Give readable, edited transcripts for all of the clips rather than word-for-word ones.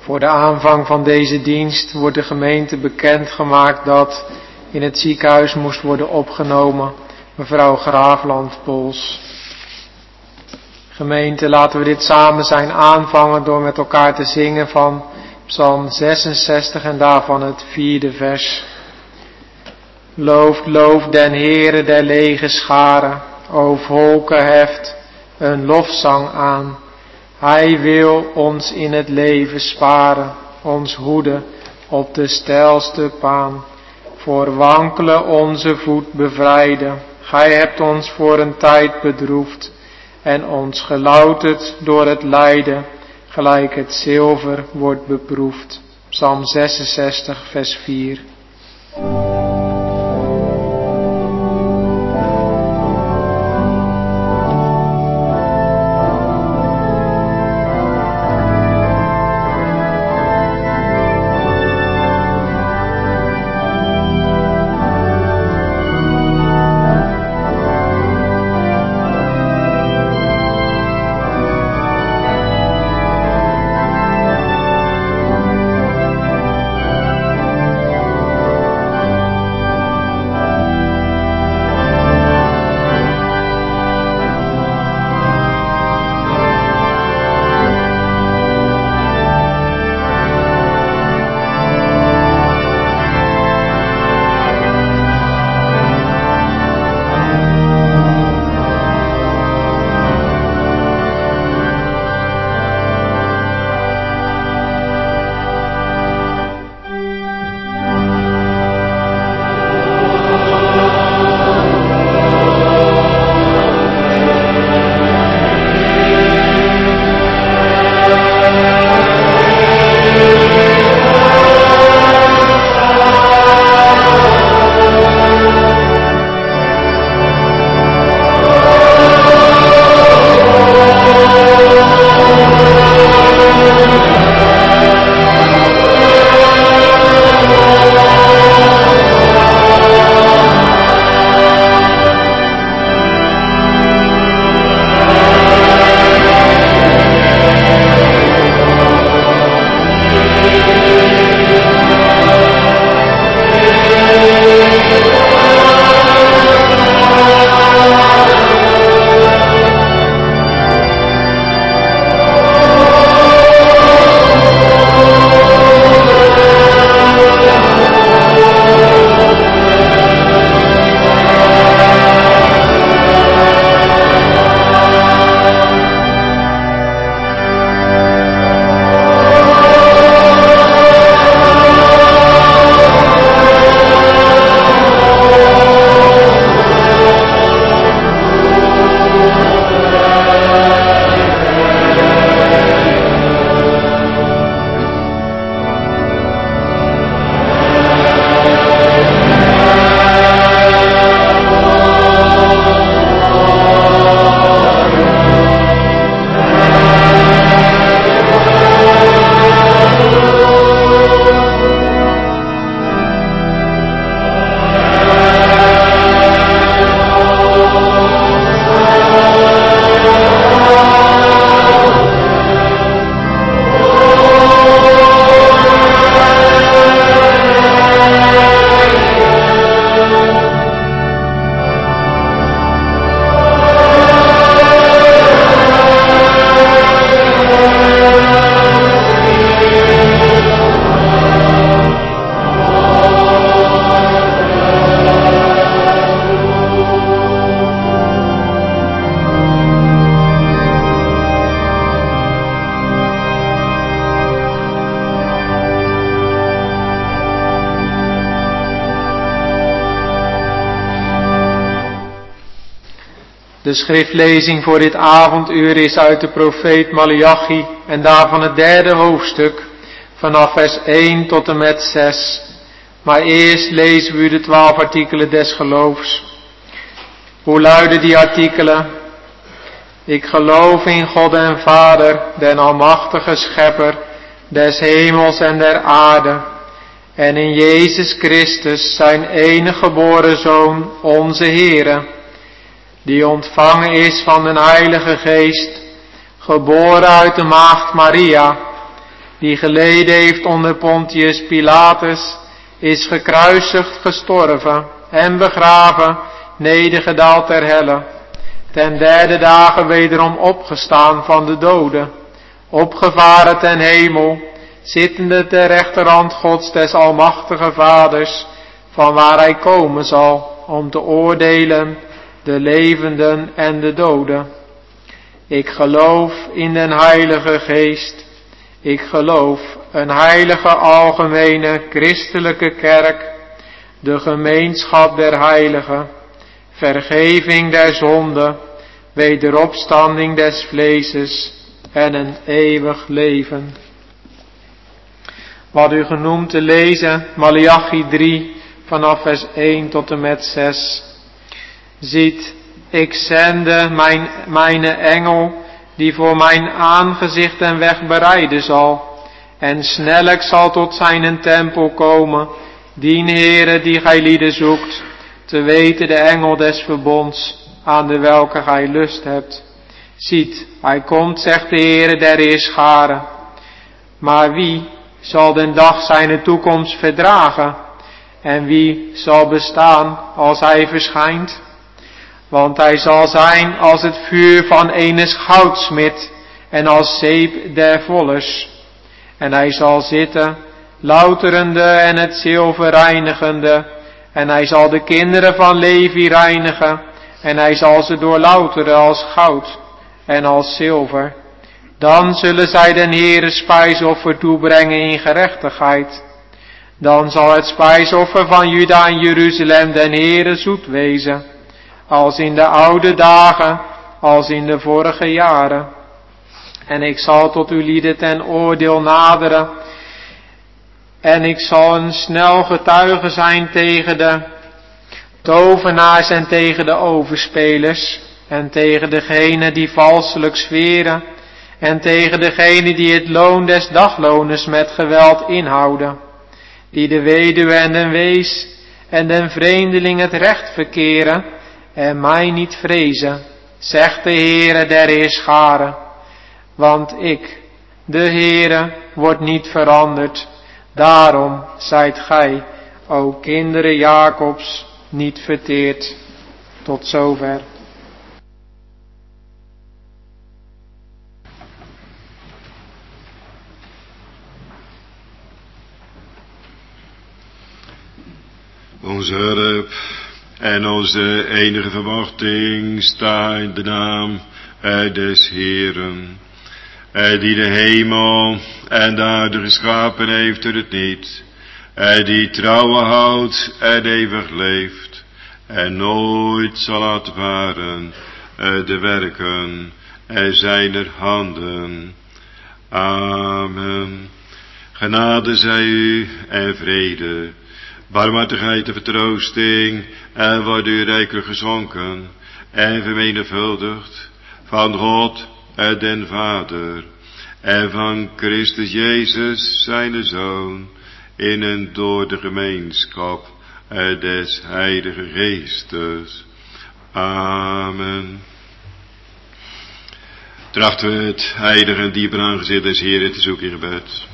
Voor de aanvang van deze dienst wordt de gemeente bekendgemaakt dat in het ziekenhuis moest worden opgenomen mevrouw Graafland-Pols. Gemeente, laten we dit samen zijn aanvangen door met elkaar te zingen van Psalm 66 en daarvan het 4e vers. Looft den Heere der lege scharen, o volken heft een lofzang aan. Hij wil ons in het leven sparen, ons hoeden op de steilste baan. Voor wankelen onze voet bevrijden, gij hebt ons voor een tijd bedroefd en ons gelouterd door het lijden, gelijk het zilver wordt beproefd. Psalm 66 vers 4. De schriftlezing voor dit avonduur is uit de profeet Maleachi en daarvan het 3e hoofdstuk vanaf vers 1 tot en met 6. Maar eerst lezen we u de 12 artikelen des geloofs. Hoe luiden die artikelen? Ik geloof in God en Vader, den almachtige schepper des hemels en der aarde, en in Jezus Christus, zijn enige geboren Zoon, onze Heere, die ontvangen is van den Heilige Geest, geboren uit de maagd Maria, die geleden heeft onder Pontius Pilatus, is gekruisigd, gestorven en begraven, nedergedaald ter helle, ten derde dagen wederom opgestaan van de doden, opgevaren ten hemel, zittende ter rechterhand Gods des almachtige Vaders, van waar hij komen zal om te oordelen de levenden en de doden. Ik geloof in den Heilige Geest. Ik geloof een heilige algemene christelijke kerk, de gemeenschap der heiligen, vergeving der zonden, wederopstanding des vleeses en een eeuwig leven. Wat u genoemd te lezen, Maleachi 3, vanaf vers 1 tot en met 6. Ziet, ik zende mijn engel, die voor mijn aangezicht en weg bereiden zal, en snellijk zal tot zijn tempel komen, dien Heere die gij lieden zoekt, te weten de engel des verbonds, aan de welke gij lust hebt. Ziet, hij komt, zegt de Heere der Heerscharen. Maar wie zal den dag zijn toekomst verdragen? En wie zal bestaan als hij verschijnt? Want hij zal zijn als het vuur van enes goudsmid en als zeep der vollers. En hij zal zitten, louterende en het zilver reinigende. En hij zal de kinderen van Levi reinigen. En hij zal ze doorlouteren als goud en als zilver. Dan zullen zij den Heere spijsoffer toebrengen in gerechtigheid. Dan zal het spijsoffer van Juda en Jeruzalem den Heere zoet wezen, als in de oude dagen, als in de vorige jaren. En ik zal tot uw lieden ten oordeel naderen, en ik zal een snel getuige zijn tegen de tovenaars en tegen de overspelers, en tegen degenen die valselijk zweren, en tegen degenen die het loon des dagloners met geweld inhouden, die de weduwe en den wees en den vreemdeling het recht verkeren en mij niet vrezen, zegt de Heere der Heerscharen. Want ik, de Heere, word niet veranderd. Daarom zijt gij, o kinderen Jacobs, niet verteerd. Tot zover. Onze hulp en onze enige verwachting staat in de naam des Heeren, die de hemel en de aarde geschapen heeft uit het niet, die trouwen houdt en eeuwig leeft, en nooit zal laten varen de werken zijner handen. Amen. Genade zij u en vrede, barmhartigheid en vertroosting, en wordt u rijkelijk geschonken en vermenigvuldigd van God den Vader en van Christus Jezus zijn Zoon, in en door de gemeenschap des Heilige Geestes. Amen. Trachten we het heilige en diepe aangezicht des Heeren te zoeken in gebed.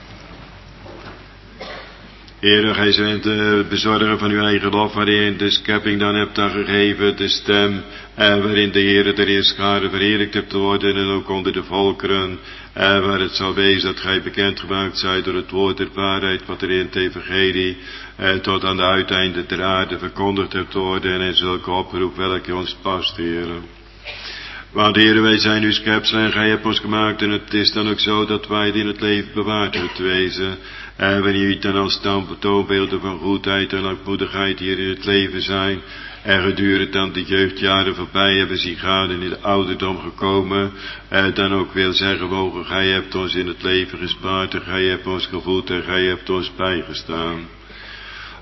Heere, gij bent de bezorger van uw eigen lof, waarin de schepping dan hebt aangegeven, de stem, waarin de Heere der Heerscharen verheerlijkt hebt te worden, en ook onder de volkeren, waar het zal wezen dat gij bekendgemaakt zijt door het woord der waarheid, wat er in het evangelie, tot aan de uiteinde der aarde verkondigd hebt te worden, en in zulke oproep welke ons past, Heere. Want Heere, wij zijn uw schepsel en gij hebt ons gemaakt, en het is dan ook zo dat wij in het leven bewaard hebt wezen. En wanneer u dan als toonbeelden van goedheid en lankmoedigheid hier in het leven zijn, en gedurende dan de jeugdjaren voorbij hebben zien gaan en in de ouderdom gekomen, dan ook wil zeggen, mogen, gij hebt ons in het leven gespaard en gij hebt ons gevoed en gij hebt ons bijgestaan.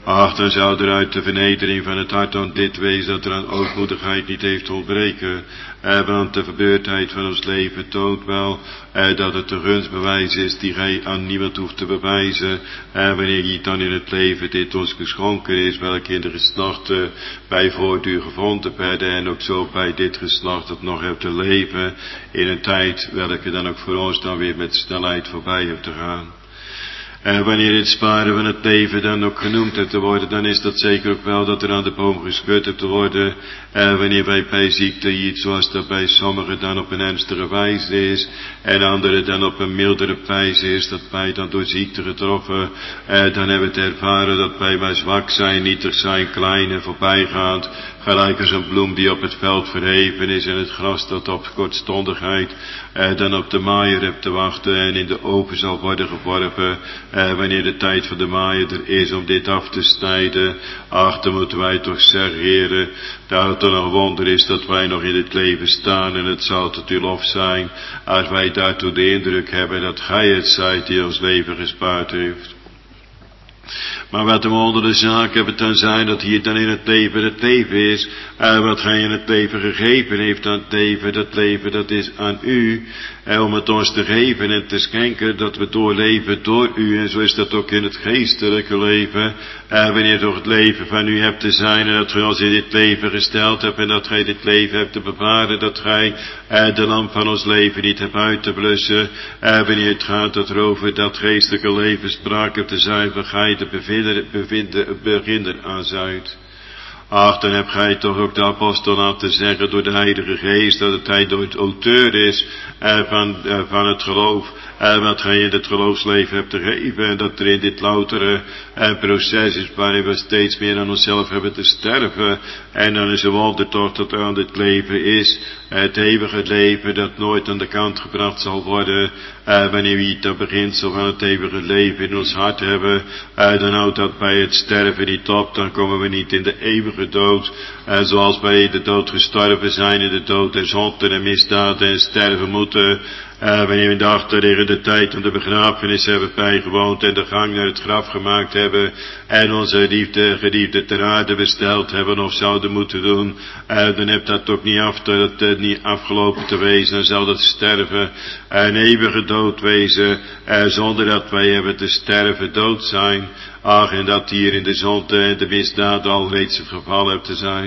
Ach, dan zou er uit de vernedering van het hart dan dit wezen, dat er aan ootmoedigheid niet heeft te ontbreken. Want de verbeurdheid van ons leven toont wel dat het een gunstbewijs is die gij aan niemand hoeft te bewijzen. Wanneer je dan in het leven dit ons geschonken is, welke in de geslachten bij voortduur gevonden werden, en ook zo bij dit geslacht dat nog heeft te leven in een tijd welke dan ook voor ons dan weer met snelheid voorbij heeft te gaan. Wanneer het sparen van het leven dan ook genoemd hebt te worden, dan is dat zeker ook wel dat er aan de boom geschud hebt te worden. Wanneer wij bij ziekte iets, zoals dat bij sommigen dan op een ernstige wijze is, en anderen dan op een mildere wijze is, dat wij dan door ziekte getroffen, dan hebben we het ervaren dat wij maar zwak zijn, nietig zijn, klein en voorbijgaand, gelijk als een bloem die op het veld verheven is en het gras dat op kortstondigheid dan op de maaier hebt te wachten en in de oven zal worden geworpen, wanneer de tijd van de maaier er is om dit af te snijden. Ach, dan moeten wij toch zeggen, Heere, dat het dan een wonder is dat wij nog in dit leven staan, en het zal tot uw lof zijn als wij daartoe de indruk hebben dat gij het zijt die ons leven gespaard heeft. Maar wat we onder de zaak hebben dan zijn, dat hier dan in het leven is, wat gij in het leven gegeven heeft aan het leven dat is aan u, om het ons te geven en te schenken, dat we doorleven door u, en zo is dat ook in het geestelijke leven, wanneer toch het leven van u hebt te zijn, en dat gij ons in dit leven gesteld hebt, en dat gij dit leven hebt te bewaren, dat gij de lamp van ons leven niet hebt uit te blussen, wanneer het gaat dat er over dat geestelijke leven sprake hebt te zijn, waar gij de beginner aan zijt. Ach, dan heb gij toch ook de apostel laten zeggen door de Heilige Geest, dat het hij door het auteur is van het geloof, wat gij in het geloofsleven hebt te geven, en dat er in dit loutere proces is waarin we steeds meer aan onszelf hebben te sterven, en dan is een wonder toch dat er aan dit leven is, het eeuwige leven dat nooit aan de kant gebracht zal worden, wanneer we het beginsel van het eeuwige leven in ons hart hebben, dan houdt dat bij het sterven niet op, dan komen we niet in de eeuwige dood, zoals wij de dood gestorven zijn, in de dood der zonden en misdaden en sterven moeten, wanneer we de achterliggende tijd van de begrafenis hebben bijgewoond en de gang naar het graf gemaakt hebben en onze geliefde ter aarde besteld hebben of zouden moeten doen, dan hebt dat toch niet niet afgelopen te wezen, dan zal dat sterven een eeuwige dood wezen, zonder dat wij hebben te sterven dood zijn. Ach, en dat hier in de zonde en de misdaad al reeds het geval hebt te zijn.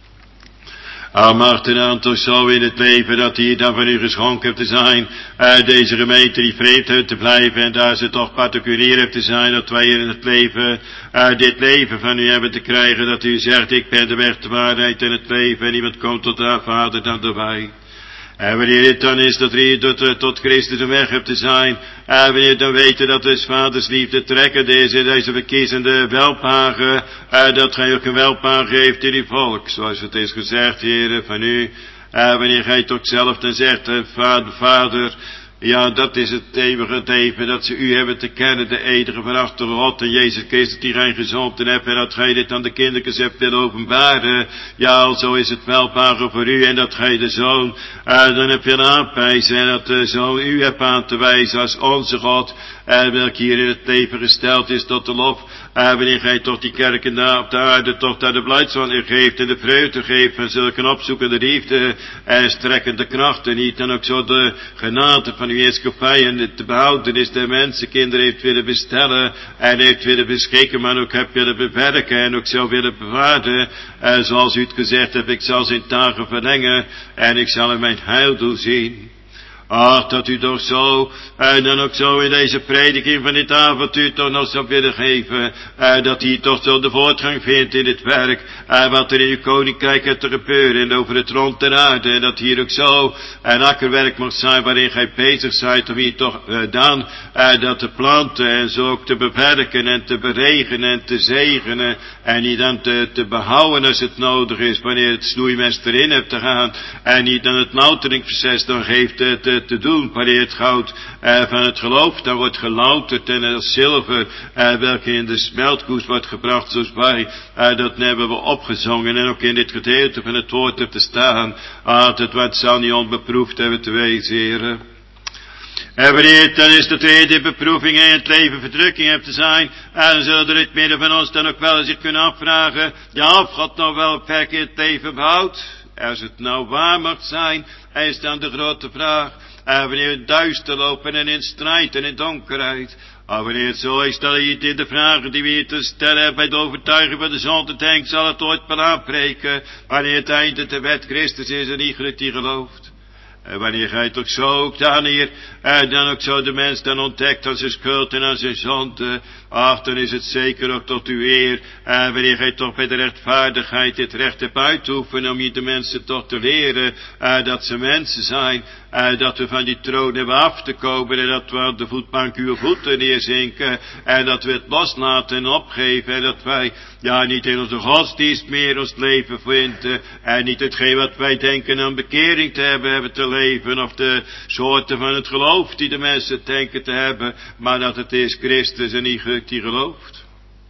Al mag het aan toch zo in het leven dat hier dan van u geschonken hebt te zijn, deze gemeente die vreemd heeft te blijven en daar ze toch particulier heeft te zijn, dat wij hier in het leven, dit leven van u hebben te krijgen, dat u zegt, ik ben de weg, de waarheid en het leven, en niemand komt tot de Vader dan door mij. En wanneer het dan is dat je tot Christus een weg hebt te zijn, wanneer je dan weten dat dus vaders liefde trekkend is in deze verkiezende welpage, dat gij ook een welpage geeft in uw volk, zoals het is gezegd, Heere, van u, wanneer gij toch zelf dan zegt, Vader, ja, dat is het eeuwige leven, dat ze u hebben te kennen, de enige verachtige God en Jezus Christus die gij gezonden hebt, en dat gij dit aan de kindertjes hebt willen openbaren. Ja, zo is het welpage voor u, en dat gij de Zoon, dan heb je een aanprijzen, en dat de Zoon u hebt aan te wijzen als onze God, welke hier in het leven gesteld is tot de lof, wanneer gij toch die kerken daar op de aarde toch daar de blijdschap in geeft en de vreugde geeft van zulke opzoekende liefde en strekkende krachten, niet dan ook zo de genade van uw heerschappij en te behouden is de mensenkinderen heeft willen bestellen en heeft willen beschikken, maar ook hebt willen bewerken en ook zou willen bewaren, zoals u het gezegd hebt, ik zal zijn dagen verlengen en ik zal in mijn heildoel zien. Ach, dat u toch zo, en dan ook zo in deze prediking van dit avontuur toch nog zou willen geven, dat hij toch zo de voortgang vindt in dit werk, wat er in uw koninkrijk heeft te gebeuren, en over het rond der aarde, en dat hier ook zo een akkerwerk mag zijn, waarin gij bezig zijt om hier toch dan, dat te planten, en zo ook te bewerken, en te beregenen, en te zegenen, en niet dan te behouden als het nodig is, wanneer het snoeimes erin hebt te gaan, en niet dan het louteringsproces dan geeft te doen, wanneer het goud van het geloof dan wordt gelouterd en het zilver welke in de smeltkoes wordt gebracht, zoals wij dat hebben we opgezongen en ook in dit gedeelte van het woord hebt te staan, het wat zal niet onbeproefd hebben te wezen, Heere. En wanneer dan is dat er de beproevingen in het leven verdrukking hebt te zijn, en zullen er in het midden van ons dan ook wel zich kunnen afvragen, ja, of God nou wel perk in het leven behoudt. Als het nou waar mag zijn, is dan de grote vraag. En wanneer het duister lopen en in strijd en in donkerheid. Maar wanneer het zo is dat je in de vragen die we hier te stellen hebben bij de overtuiging van de zonde denkt, zal het ooit maar aanbreken. Wanneer het einde de wet Christus is en iedereen die gelooft. En wanneer gij toch zo ook dan hier, en dan ook zo de mens dan ontdekt aan zijn schuld en aan zijn zonde, ach, dan is het zeker ook tot uw eer. En wanneer gij toch bij de rechtvaardigheid dit recht hebt uitoefenen om je de mensen toch te leren, dat ze mensen zijn, dat we van die troon hebben af te komen en dat we aan de voetbank uw voeten neerzinken en dat we het loslaten en opgeven en dat wij, ja, niet in onze godsdienst meer ons leven vinden en niet hetgeen wat wij denken aan bekering te hebben te leven of de soorten van het geloof die de mensen denken te hebben, maar dat het is Christus en niet die gelooft.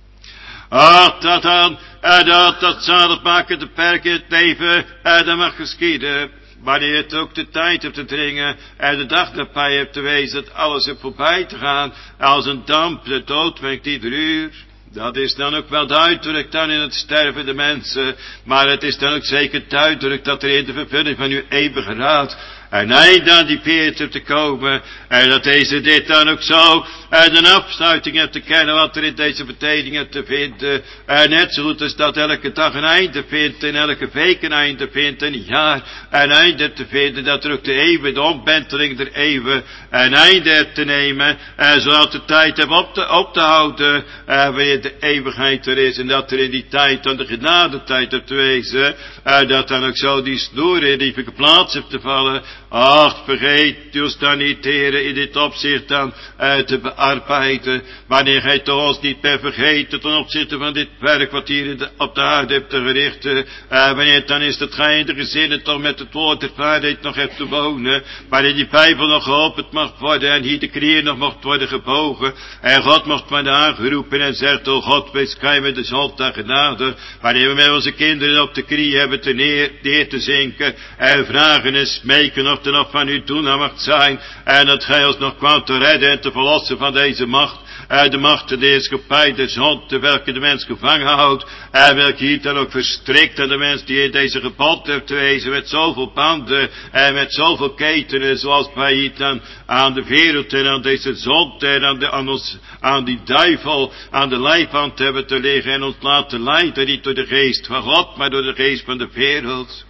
Ach, dat dan, dat zaligmakende perk in het leven, dat mag geschieden. Wanneer het ook de tijd hebt te dringen en de dag nabij hebt te wezen dat alles er voorbij te gaan, als een damp de dood wekt ieder uur. Dat is dan ook wel duidelijk dan in het sterven de mensen, maar het is dan ook zeker duidelijk dat er in de vervulling van uw eeuwige raad en eind aan die peert hebt te komen, en dat deze dit dan ook zo, en een afsluiting hebt te kennen wat er in deze vertedingen te vinden, en net zo goed als dat elke dag een einde vindt, en elke week een einde vindt, en een jaar een einde te vinden, dat er ook de eeuwen, de omwenteling der eeuwen, een einde hebt te nemen, en zodat de tijd hebt op te houden, wanneer de eeuwigheid er is, en dat er in die tijd dan de genadetijd hebt te wezen, dat dan ook zo die snoeren die geplaatst hebt te vallen. Ach, vergeet dus dan niet, heren, in dit opzicht dan te bearbeiden, wanneer gij toch ons niet meer vergeten ten opzichte van dit werk wat hier op de aarde hebt te verrichten, wanneer het dan is dat gij in de gezinnen toch met het woord der waarheid nog hebt te wonen, wanneer die Bijbel nog geopend mag worden en hier de knieën nog mocht worden gebogen, en God mocht worden aangeroepen en zegt, o God, wees gij met de zondag genade, wanneer we met onze kinderen op de knieën hebben neer te zinken, en vragen en smeken of er nog van u doen mag zijn, en dat gij ons nog kwam te redden en te verlossen van deze macht, de macht de heerschappij der zonde, welke de mens gevangen houdt, en welke hier dan ook verstrikt aan de mens die in deze gebod heeft te wezen, met zoveel banden, en met zoveel ketenen, zoals wij hier dan aan de wereld en aan deze zonde, en aan die duivel, aan de lijfhand hebben te liggen, en ons laten leiden, niet door de geest van God, maar door de geest van de wereld.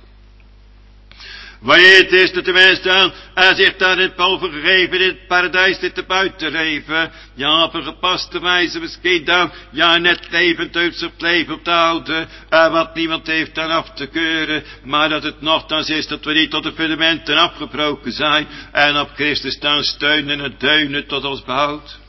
Wanneer het is dat de mens dan zich dan het boven gegeven in het paradijs dit te buiten leven, ja, op een gepaste wijze misschien dan, ja, net levend uit zijn leven op te houden, wat niemand heeft dan af te keuren, maar dat het nogthans is dat we niet tot de fundamenten afgebroken zijn, en op Christus dan steunen en deunen tot ons behoud.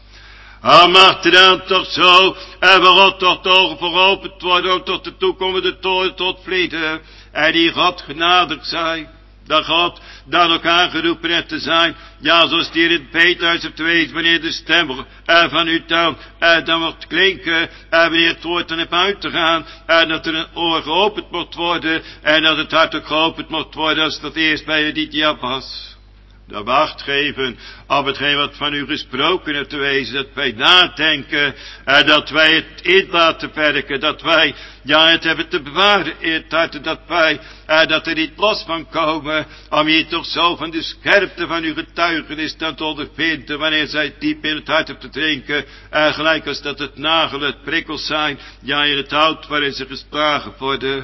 Mag er dan toch zo, en God toch de ogen voor geopend worden, ook tot de toekomende toren tot vlieden, en die God genadig zijn. Dat God dan ook aangeroepen heeft te zijn, ja, zoals die in het beethuis hebt te wezen, wanneer de stem van u dan wordt klinken, wanneer het woord dan heeft uit te gaan, dat er een oor geopend moet worden, en dat het hart ook geopend moet worden, als dat eerst bij Edithia was. Dat we acht geven op hetgeen wat van u gesproken heeft te wezen, dat wij nadenken, dat wij het in laten werken, dat wij, ja, het hebben te bewaren in het hart, dat wij, dat er niet los van komen, om hier toch zo van de scherpte van uw getuigenis dan te ondervinden, wanneer zij diep in het hart hebt te drinken, gelijk als dat het nagelen, het prikkels zijn, ja, in het hout waarin ze geslagen worden.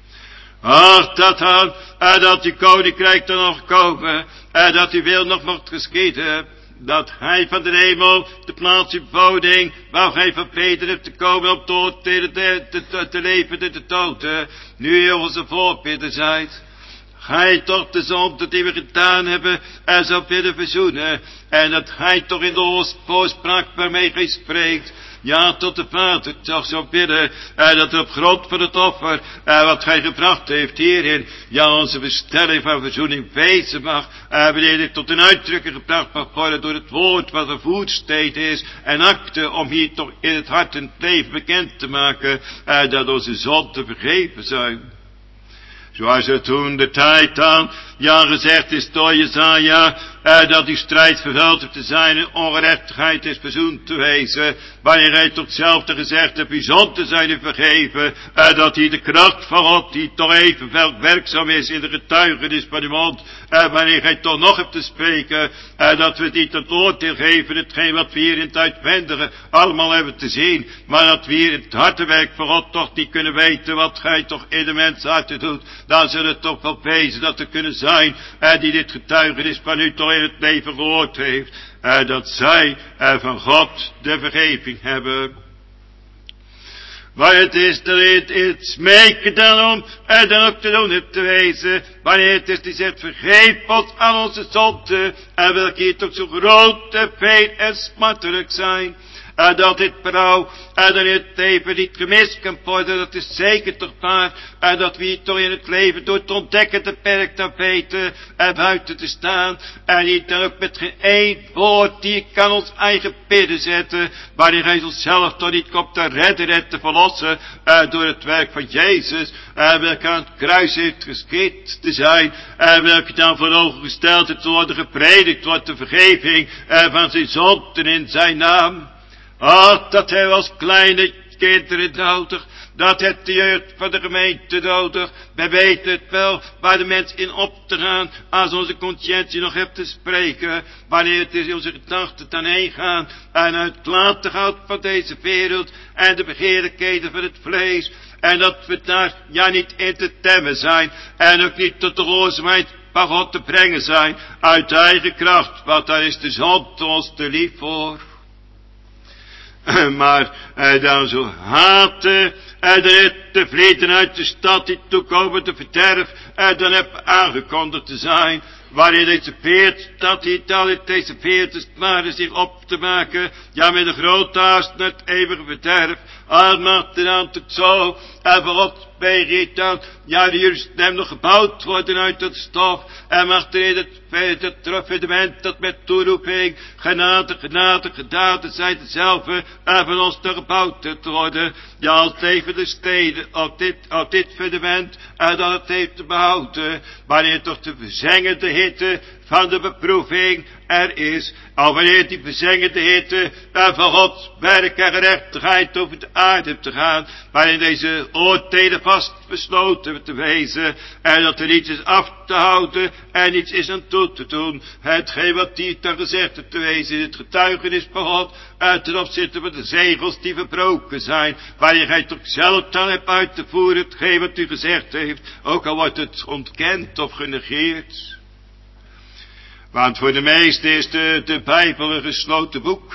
Ach, dat dan, dat uw koninkrijk dan nog komen, dat uw wil nog mocht geschieden, dat hij van de hemel de plaats uw woning, waar gij van Peter hebt te komen op dood te leven in de doden, nu onze voorbidder zijt. Gij toch de zonde die we gedaan hebben, zou willen verzoenen, en dat gij toch in de voorspraak waarmee gij spreekt, ja, tot de Vader toch zou bidden, dat op grond van het offer, wat gij gebracht heeft hierin, ja, onze bestelling van verzoening wezen mag, wanneer dit tot een uitdrukking gebracht mag worden door het woord wat een voetsteed is, en akte om hier toch in het hart en het leven bekend te maken, dat onze zonden vergeven zijn. Zoals het toen de tijd dan, ja gezegd is door Jesaja, dat die strijd vervuld te zijn en ongerechtigheid is verzoend te wezen, wanneer hij tot zelf gezegd hebt, uw zonden zijn u vergeven, dat hij de kracht van God, die toch evenveel werkzaam is in de getuigenis van uw mond, wanneer hij toch nog hebt te spreken, dat we het niet het oordeel geven, hetgeen wat we hier in het uitwendige allemaal hebben te zien, maar dat we hier in het hartewerk van God toch niet kunnen weten wat gij toch in de mens harten doet, dan zullen het toch wel wezen dat er kunnen zijn, die dit getuigenis van u toch in het leven gehoord heeft, dat zij van God de vergeving hebben. Maar het is het smeken daarom, dan ook te doen het te wezen, wanneer het is die zegt, vergeef ons aan onze zonden, en welke hier toch zo groot en veel en smartelijk zijn. Dat dit vrouw, dat het leven niet gemist kan worden, dat is zeker toch waar. Dat we hier toch in het leven door te ontdekken te perk te weten en buiten te staan. En niet dan ook met geen één woord die kan ons eigen bidden zetten. Wanneer hij zichzelf toch niet komt te redden en te verlossen door het werk van Jezus. Welke aan het kruis heeft geschied te zijn. Welke dan voor ogen gesteld heeft te worden gepredikt wordt de vergeving van zijn zonden in zijn naam. Ach, dat hij als kleine kinderen nodig, dat het de jeugd van de gemeente nodig. Wij weten het wel, waar de mens in op te gaan, als onze conscientie nog hebt te spreken, wanneer het is onze gedachten dan heen gaan, en uit het laten van deze wereld, en de begeerlijkheden van het vlees, en dat we daar ja niet in te temmen zijn, en ook niet tot de gehoorzaamheid van God te brengen zijn, uit eigen kracht, want daar is de zonde ons te lief voor. Maar dan zo haten de vlieten uit de stad die toekomen te verderf, dan heb aangekondigd te zijn, waarin deze veert, dat hij dan in deze veert is klaar zich op te maken, ja met een grote haast naar het eeuwige verderf, al mag er dan tot zo, en voorop bij dan, ja de Jeruzalem nog gebouwd worden uit het stof, en mag er in het fundament dat met toeroeping, genade zijn dezelfde, en van ons te gebouwd te worden, ja als leven de steden op dit fundament, en dat het heeft te behouden, wanneer toch de verzengende hitte van de beproeving er is, al wanneer die verzengende hitte van Gods werk en gerechtigheid over de aarde te gaan, waarin deze oordelen vast besloten te wezen, en dat er niets is af te houden en niets is aan toe te doen, hetgeen wat die dan gezegd heeft te wezen in het getuigenis van God, ten opzichte van de zegels die verbroken zijn, waarin gij toch zelf dan hebt uit te voeren hetgeen wat u gezegd heeft, ook al wordt het ontkend of genegeerd. Want voor de meesten is de Bijbel een gesloten boek.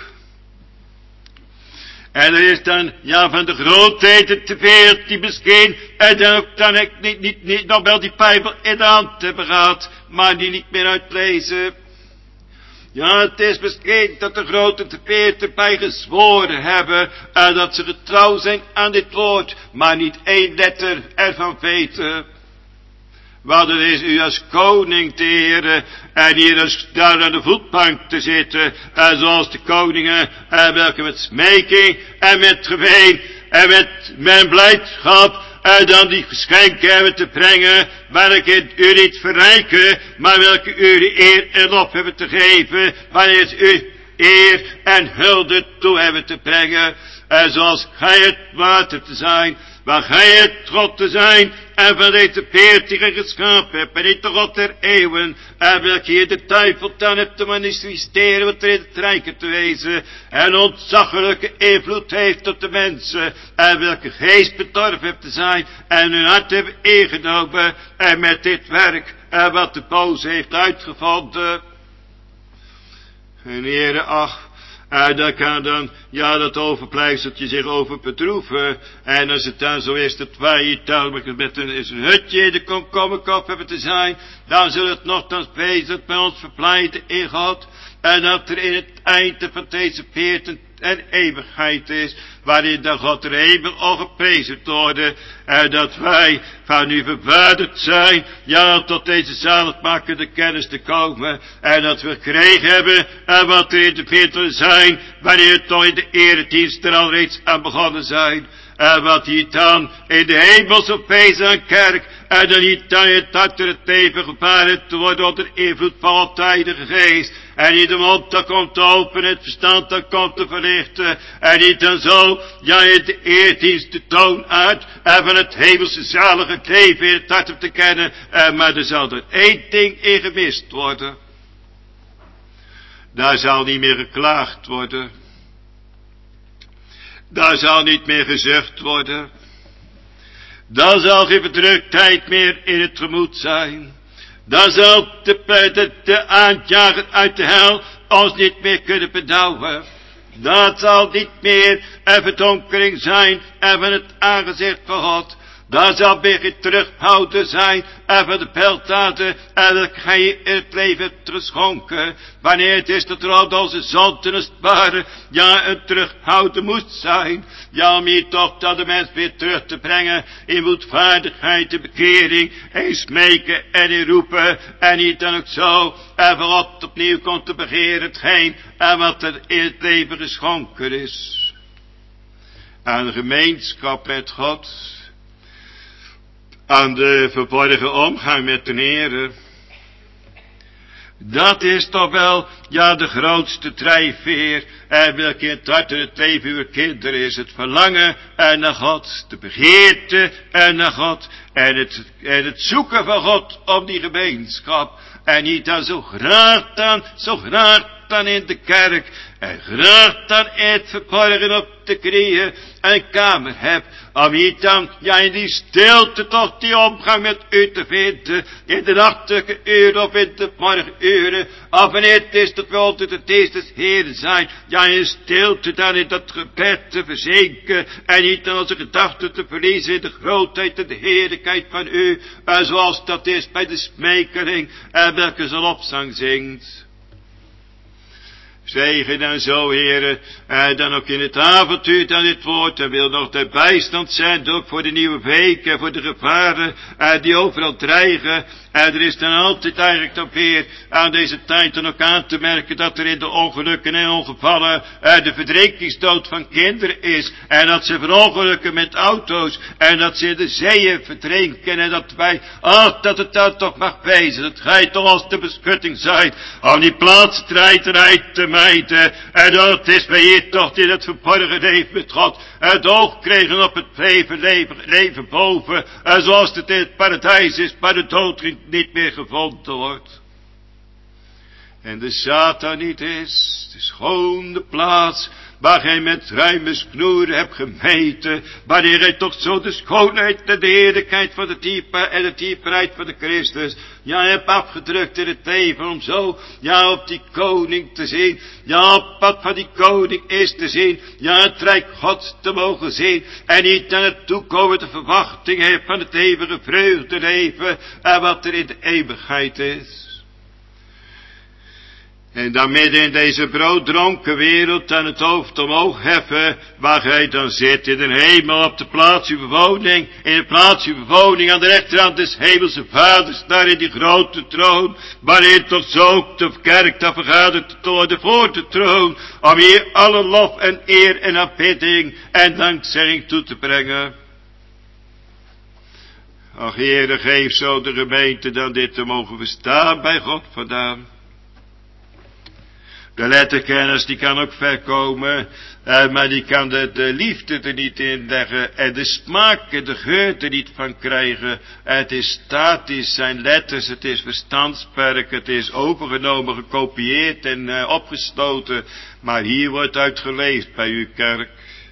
En er is dan, ja, van de grootheden te veel die misschien, en dan ook dan ik niet nog wel die Bijbel in de hand hebben gehad, maar die niet meer uitlezen. Ja, het is misschien dat de grote te veel erbij gezworen hebben, en dat ze getrouw zijn aan dit woord, maar niet één letter ervan weten. Want het is u als koning te eren, en hier als daar aan de voetbank te zitten, en zoals de koningen, welke met smeking, en met geween, en met blijdschap, en dan die geschenken hebben te brengen, welke u niet verrijken, maar welke u de eer en lof hebben te geven, wanneer ze u eer en hulde toe hebben te brengen, en zoals gij het water te zijn, waar gij het God te zijn, en van deze peert die gij geschapen hebt, en niet de God der eeuwen, en welke hier de duivel dan hebt te manifesteren, wat er in het rijke te wezen, en ontzaglijke invloed heeft op de mensen, en welke geest bedorven hebt te zijn, en hun hart hebben ingenomen, en met dit werk, en wat de boze heeft uitgevonden. En Heere, ach, daar kan dan, ja, dat overpleistertje zich over bedroeven. En als het dan zo is dat wij hier telkens met een hutje in de komkommerkop hebben te zijn, dan zal het nogthans wezen dat bij ons verblijden in God. En dat er in het einde van deze veertig en eeuwigheid is, waarin dan God er hemel al geprezen worden, en dat wij van u verwaardigd zijn, ja, tot deze zaligmakende kennis te komen, en dat we gekregen hebben, en wat er in de veertig zijn, wanneer het toch in de eredienst er al reeds aan begonnen zijn, En wat hij dan in de hemelse feest en kerk, en dan niet dan je dat er het leven gevaren te worden onder invloed van de Heilige Geest. En niet de mond dat komt te openen, het verstand dat komt te verlichten. En niet dan zo, ja, in de eerdienst de toon uit. En van het hemelse zalige leven in het hart te kennen. Maar er zal er één ding in gemist worden. Daar zal niet meer geklaagd worden. Daar zal niet meer gezucht worden. Daar zal geen verdruktheid meer in het gemoed zijn. Dan zal de aanjager uit de hel ons niet meer kunnen bedouwen. Dat zal niet meer een verdonkering zijn en van het aangezicht van God. Daar zal weer geen terughouden zijn en van de peldaden en dat gij in het leven hebt geschonken. Wanneer het is dat er al onze zonden als het ware, ja, een terughouden moest zijn. Ja, om hier toch dat de mens weer terug te brengen in moedvaardigheid en bekering, in smeken en in roepen, en niet dan ook zo, en van God opnieuw komt te begeren hetgeen, en wat er in het leven geschonken is. Aan de gemeenschap met God, aan de verborgen omgang met de Heere. Dat is toch wel, ja, de grootste drijfveer, en welke in het hart en het leven uw kinderen is, het verlangen naar God, de begeerte naar God, en het zoeken van God om die gemeenschap, en niet dan zo graag dan in de kerk, en graag dan in het verborgen op de knieën een kamer heb, om hier dan, ja, in die stilte toch die omgang met u te vinden, in de nachtelijke uren of in de morgenuren, of wanneer het is dat we onder de dienst des Heeren zijn, ja, in stilte dan in dat gebed te verzinken, en niet dan onze gedachten te verliezen in de grootheid en de heerlijkheid van u, zoals dat is bij de smekeling, welke zijn opzang zingt. Zegen en zo, heren, dan ook in het avontuur dan dit woord, en wil nog de bijstand zijn, ook voor de nieuwe week, en voor de gevaren, die overal dreigen, er is dan altijd eigenlijk dan weer aan deze tijd dan ook aan te merken, dat er in de ongelukken en ongevallen, de verdrinkingsdood van kinderen is, en dat ze verongelukken met auto's, en dat ze in de zeeën verdrinken, en dat wij, dat het dan toch mag wezen, dat gij toch als de beschutting zijt, om die plaatsstrijderij te mijden, en dat is bij hier toch in het verborgen leven met God, het oog kregen op het leven boven, zoals het in het paradijs is, maar de dood niet meer gevonden wordt. En de Satan niet is, het is gewoon de plaats waar gij met ruime snoeren hebt gemeten, wanneer gij toch zo de schoonheid en de heerlijkheid van de diepe en de dieperheid van de Christus, ja, hebt afgedrukt in het leven, om zo, ja, op die koning te zien, ja, op wat van die koning is te zien, ja, het rijk Gods te mogen zien, en niet aan het toekomende verwachting heeft van het eeuwige vreugdeleven, en wat er in de eeuwigheid is. En dan midden in deze brooddronken wereld aan het hoofd omhoog heffen, waar gij dan zit in de hemel op de plaats uw bewoning, in de plaats uw bewoning aan de rechterhand des hemelse vaders, daar in die grote troon, waarin toch zo ook de kerk dat vergadert te worden voor de troon, om hier alle lof en eer en aanbidding en dankzegging toe te brengen. Ach, Heere, geef zo de gemeente dan dit te mogen verstaan bij God vandaan. De letterkennis die kan ook ver komen, maar die kan de liefde er niet in leggen en de smaak en de geur er niet van krijgen. Het is statisch, zijn letters, het is verstandsperk, het is overgenomen, gekopieerd en opgesloten, maar hier wordt uitgeleefd bij uw kerk.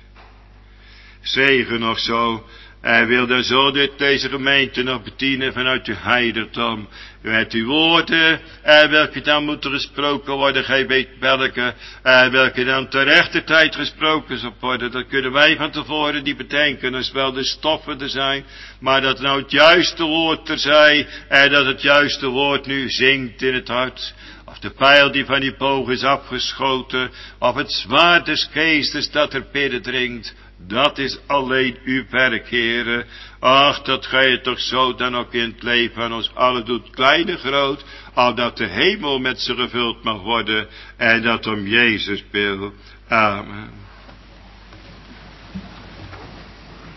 Zegen nog zo. Hij wil dan zo deze gemeente nog bedienen vanuit uw heiligdom. Met uw woorden, welke dan moeten gesproken worden, gij weet welke dan ter rechte tijd gesproken zal worden. Dat kunnen wij van tevoren niet bedenken, als wel de stoffen er zijn, maar dat nou het juiste woord er zij, en dat het juiste woord nu zingt in het hart. Of de pijl die van die boog is afgeschoten, of het zwaard des geestes dat er binnendringt. Dat is alleen uw werk, Heere. Ach, dat gij het toch zo dan ook in het leven aan ons allen doet, klein en groot, opdat de hemel met ze gevuld mag worden, en dat om Jezus wil. Amen.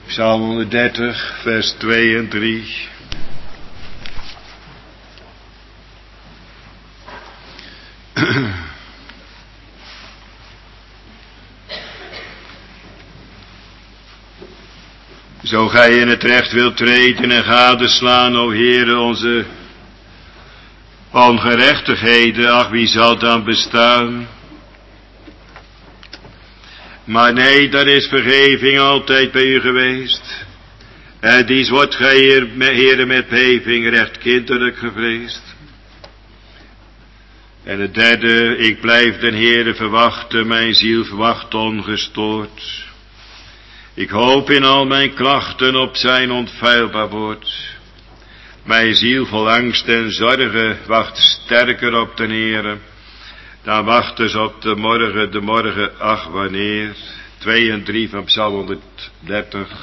Psalm 130, vers 2 en 3. Zo gij in het recht wilt treden en gadeslaan, o Heere, onze ongerechtigheden, ach, wie zal dan bestaan? Maar nee, daar is vergeving altijd bij u geweest. En dies wordt gij, Heere, met beving recht kinderlijk gevreesd. En het derde, ik blijf den Heere verwachten, mijn ziel verwacht ongestoord. Ik hoop in al mijn klachten op zijn onfeilbaar woord. Mijn ziel vol angst en zorgen wacht sterker op den Heere. Dan wachten ze op de morgen, ach wanneer. 2 en 3 van Psalm 130.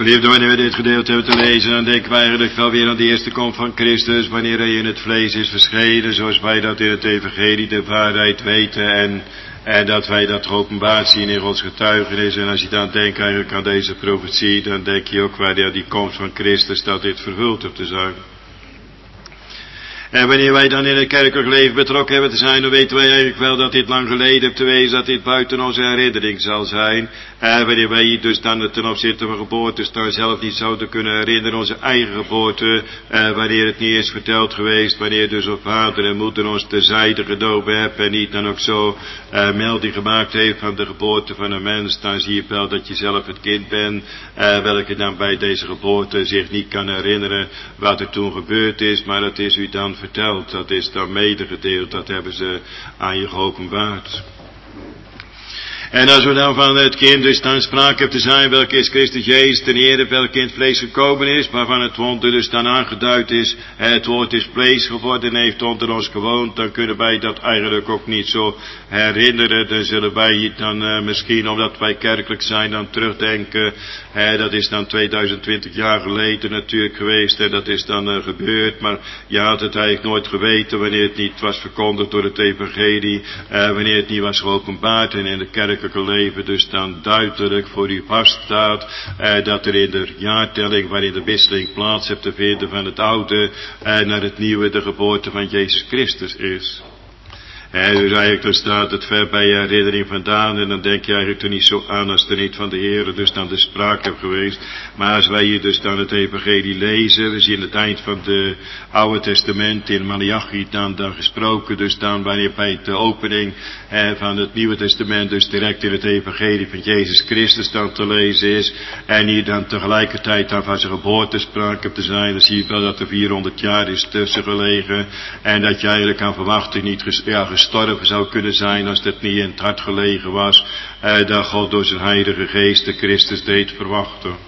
Geliefde, wanneer we dit gedeelte hebben te lezen, dan denken wij eigenlijk wel weer aan de eerste komst van Christus, wanneer hij in het vlees is verschenen, zoals wij dat in het evangelie de waarheid weten en dat wij dat geopenbaard zien in ons getuigenis. En als je dan denkt eigenlijk aan deze profetie, dan denk je ook waar die komst van Christus, dat dit vervuld heeft te zijn. En wanneer wij dan in het kerkelijk leven betrokken hebben te zijn, dan weten wij eigenlijk wel dat dit lang geleden heeft te wezen, dat dit buiten onze herinnering zal zijn. En wanneer wij dus dan ten opzichte van geboortes dan zelf niet zouden kunnen herinneren, onze eigen geboorte, wanneer het niet is verteld geweest, wanneer dus ons vader en moeder ons terzijde gedopen hebben en niet dan ook zo melding gemaakt heeft van de geboorte van een mens, dan zie je wel dat je zelf het kind bent, welke dan bij deze geboorte zich niet kan herinneren wat er toen gebeurd is, maar dat is u dan verteld, dat is dan medegedeeld, dat hebben ze aan je geopenbaard. En als we dan van het kind dus dan sprake hebben te zijn, welke is Christus Jezus, ten Heere, welke in het vlees gekomen is, waarvan het wonder dus dan aangeduid is, het woord is vlees geworden en heeft onder ons gewoond, dan kunnen wij dat eigenlijk ook niet zo herinneren. Dan zullen wij dan misschien, omdat wij kerkelijk zijn, dan terugdenken, dat is dan 2020 jaar geleden natuurlijk geweest en dat is dan gebeurd, maar je had het eigenlijk nooit geweten wanneer het niet was verkondigd door het evangelie, wanneer het niet was geopenbaard en in de kerk leven dus dan duidelijk voor u vaststaat dat er in de jaartelling waarin de wisseling plaats heeft te vinden van het oude naar het nieuwe de geboorte van Jezus Christus is. Dus eigenlijk dan staat het ver bij je herinnering vandaan en dan denk je eigenlijk er niet zo aan als er niet van de Heer dus dan de sprake heeft geweest. Maar als wij hier dus dan het evangelie lezen, we zien het eind van het Oude Testament in Malachi dan gesproken, dus dan wanneer bij de opening van het Nieuwe Testament dus direct in het evangelie van Jezus Christus dan te lezen is en hier dan tegelijkertijd dan van zijn geboorte sprake heeft te zijn, dan zie je wel dat er 400 jaar is tussen gelegen en dat je eigenlijk aan verwachting niet gestorven zou kunnen zijn als het niet in het hart gelegen was, dat God door zijn heilige geest de Christus deed verwachten.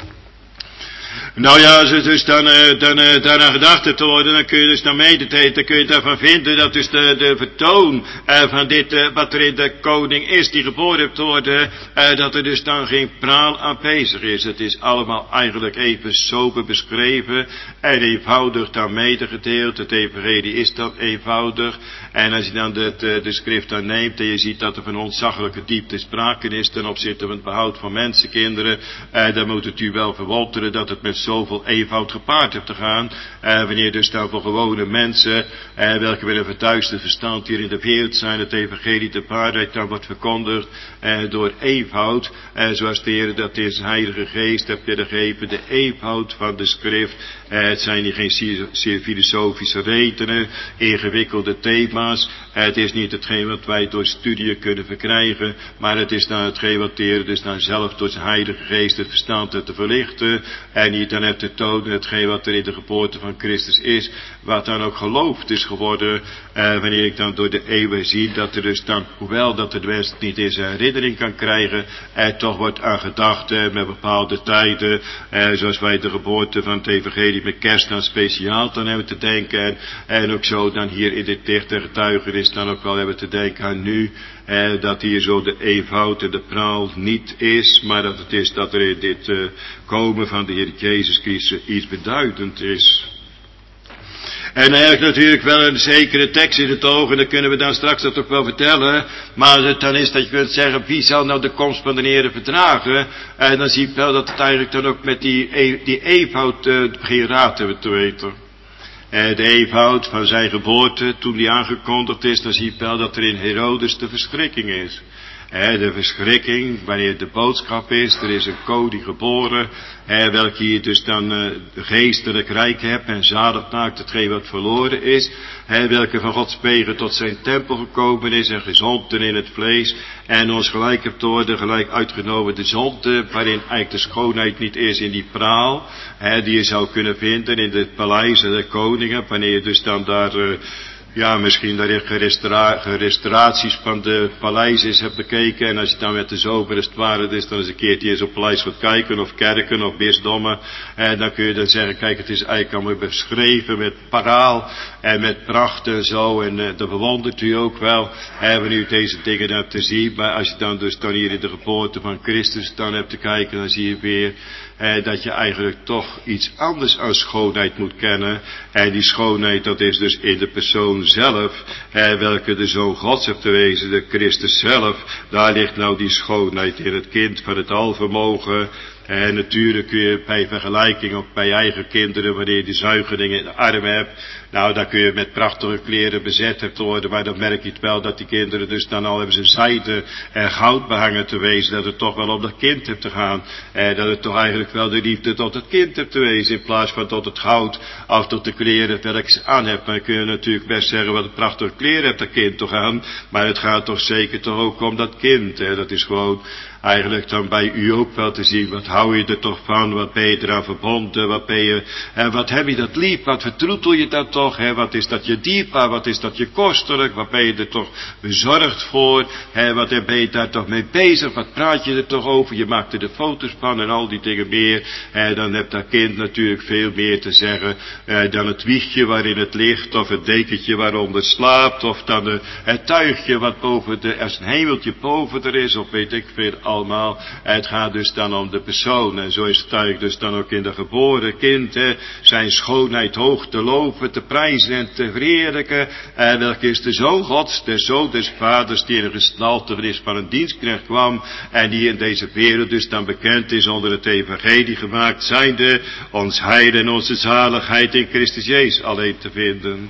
Nou ja, als het dus dan daaraan gedacht te worden, dan kun je dus dan mediteren, dan kun je daarvan vinden dat dus de vertoon van dit, wat er in de koning is, die geboren heeft te worden, dat er dus dan geen praal aanwezig is. Het is allemaal eigenlijk even sober beschreven en eenvoudig dan medegedeeld. Het evangelie is dan eenvoudig. En als je dan de schrift dan neemt en je ziet dat er van ontzaglijke diepte sprake is ten opzichte van het behoud van mensenkinderen, dan moet het u wel verwonderen dat het met zoveel eenvoud gepaard heeft te gaan, wanneer dus dan voor gewone mensen, welke met een verduisterd verstand hier in de wereld zijn, het evangelie de waarheid dan wordt verkondigd, door eenvoud, zoals de Heer dat in zijn heilige geest heeft willen geven, de eenvoud van de schrift. Het zijn hier geen zeer filosofische redenen, ingewikkelde thema's, het is niet hetgeen wat wij door studieën kunnen verkrijgen, maar het is dan hetgeen wat de Heer dus dan zelf door zijn heilige geest het verstand te verlichten, en hier dan heeft te tonen hetgeen wat er in de geboorte van Christus is, wat dan ook geloofd is geworden, wanneer ik dan door de eeuwen zie dat er dus dan, hoewel dat de mens het niet in zijn herinnering kan krijgen, toch wordt aan gedacht met bepaalde tijden, zoals wij de geboorte van het evangelie met kerst dan speciaal dan hebben te denken, en ook zo dan hier in dit dichte getuigenis dan ook wel hebben te denken aan nu, dat hier zo de eenvoud en de praal niet is, maar dat het is dat er in dit komen van de Heer Jezus Christus iets beduidend is. En eigenlijk natuurlijk wel een zekere tekst in het oog, en dat kunnen we dan straks dat ook wel vertellen, maar als het dan is dat je kunt zeggen, wie zal nou de komst van de Heer verdragen, en dan zie je wel dat het eigenlijk dan ook met die eenvoud geen raad hebben te weten. De eenvoud van zijn geboorte, toen die aangekondigd is, dan zie je wel dat er in Herodes de verschrikking is. De verschrikking, wanneer de boodschap is, er is een koning geboren, welke hier dus dan geestelijk rijk hebt en zalig maakt hetgeen wat verloren is, welke van Gods wegen tot zijn tempel gekomen is en gezonden in het vlees, en ons gelijk hebt te worden, gelijk uitgenomen de zonde, waarin eigenlijk de schoonheid niet is in die praal, die je zou kunnen vinden in de paleizen der koningen, wanneer je dus dan daar ja, misschien dat je restauraties van de paleizen hebt bekeken. En als je dan met de zomer als het ware is, dan eens een keertje eens op paleis gaat kijken, of kerken, of bisdommen. En dan kun je dan zeggen, kijk, het is eigenlijk allemaal beschreven met paraal en met pracht en zo. En dat bewondert u ook wel, wanneer u deze dingen hebt te zien. Maar als je dan dus dan hier in de geboorte van Christus dan hebt te kijken, dan zie je weer dat je eigenlijk toch iets anders aan schoonheid moet kennen. En die schoonheid, dat is dus in de persoon zelf, welke de Zoon Gods heeft te wezen, de Christus zelf. Daar ligt nou die schoonheid in het kind van het alvermogen. En natuurlijk kun je bij vergelijking ook bij eigen kinderen, wanneer je die zuigelingen in de arm hebt, nou dan kun je met prachtige kleren bezet hebt worden, maar dan merk je het wel dat die kinderen dus dan al hebben ze zijde en goud behangen te wezen, dat het toch wel om dat kind hebt te gaan, dat het toch eigenlijk wel de liefde tot het kind hebt te wezen, in plaats van tot het goud of tot de kleren welke ze aan hebt. Maar dan kun je natuurlijk best zeggen, wat een prachtige kleren hebt dat kind toch aan, maar het gaat toch zeker toch ook om dat kind, dat is gewoon eigenlijk dan bij u ook wel te zien, wat hou je er toch van, wat ben je eraan verbonden, wat ben je, en wat heb je dat lief, wat vertroetel je dat toch, wat is dat je dierbaar, wat is dat je kostelijk, wat ben je er toch bezorgd voor, wat ben je daar toch mee bezig, wat praat je er toch over, je maakt er de foto's van en al die dingen meer, dan hebt dat kind natuurlijk veel meer te zeggen, dan het wiegje waarin het ligt, of het dekentje waaronder het slaapt, of dan het tuigje wat boven als een hemeltje boven er is, of weet ik veel allemaal. Het gaat dus dan om de persoon. En zo is het eigenlijk dus dan ook in de geboren kind. Zijn schoonheid hoog te loven, te prijzen en te verheerlijken. En welke is de Zoon Gods, de Zoon des Vaders, die in een gestalte is van een dienstknecht kwam. En die in deze wereld dus dan bekend is onder het evangelie gemaakt zijnde. Ons heil en onze zaligheid in Christus Jezus alleen te vinden.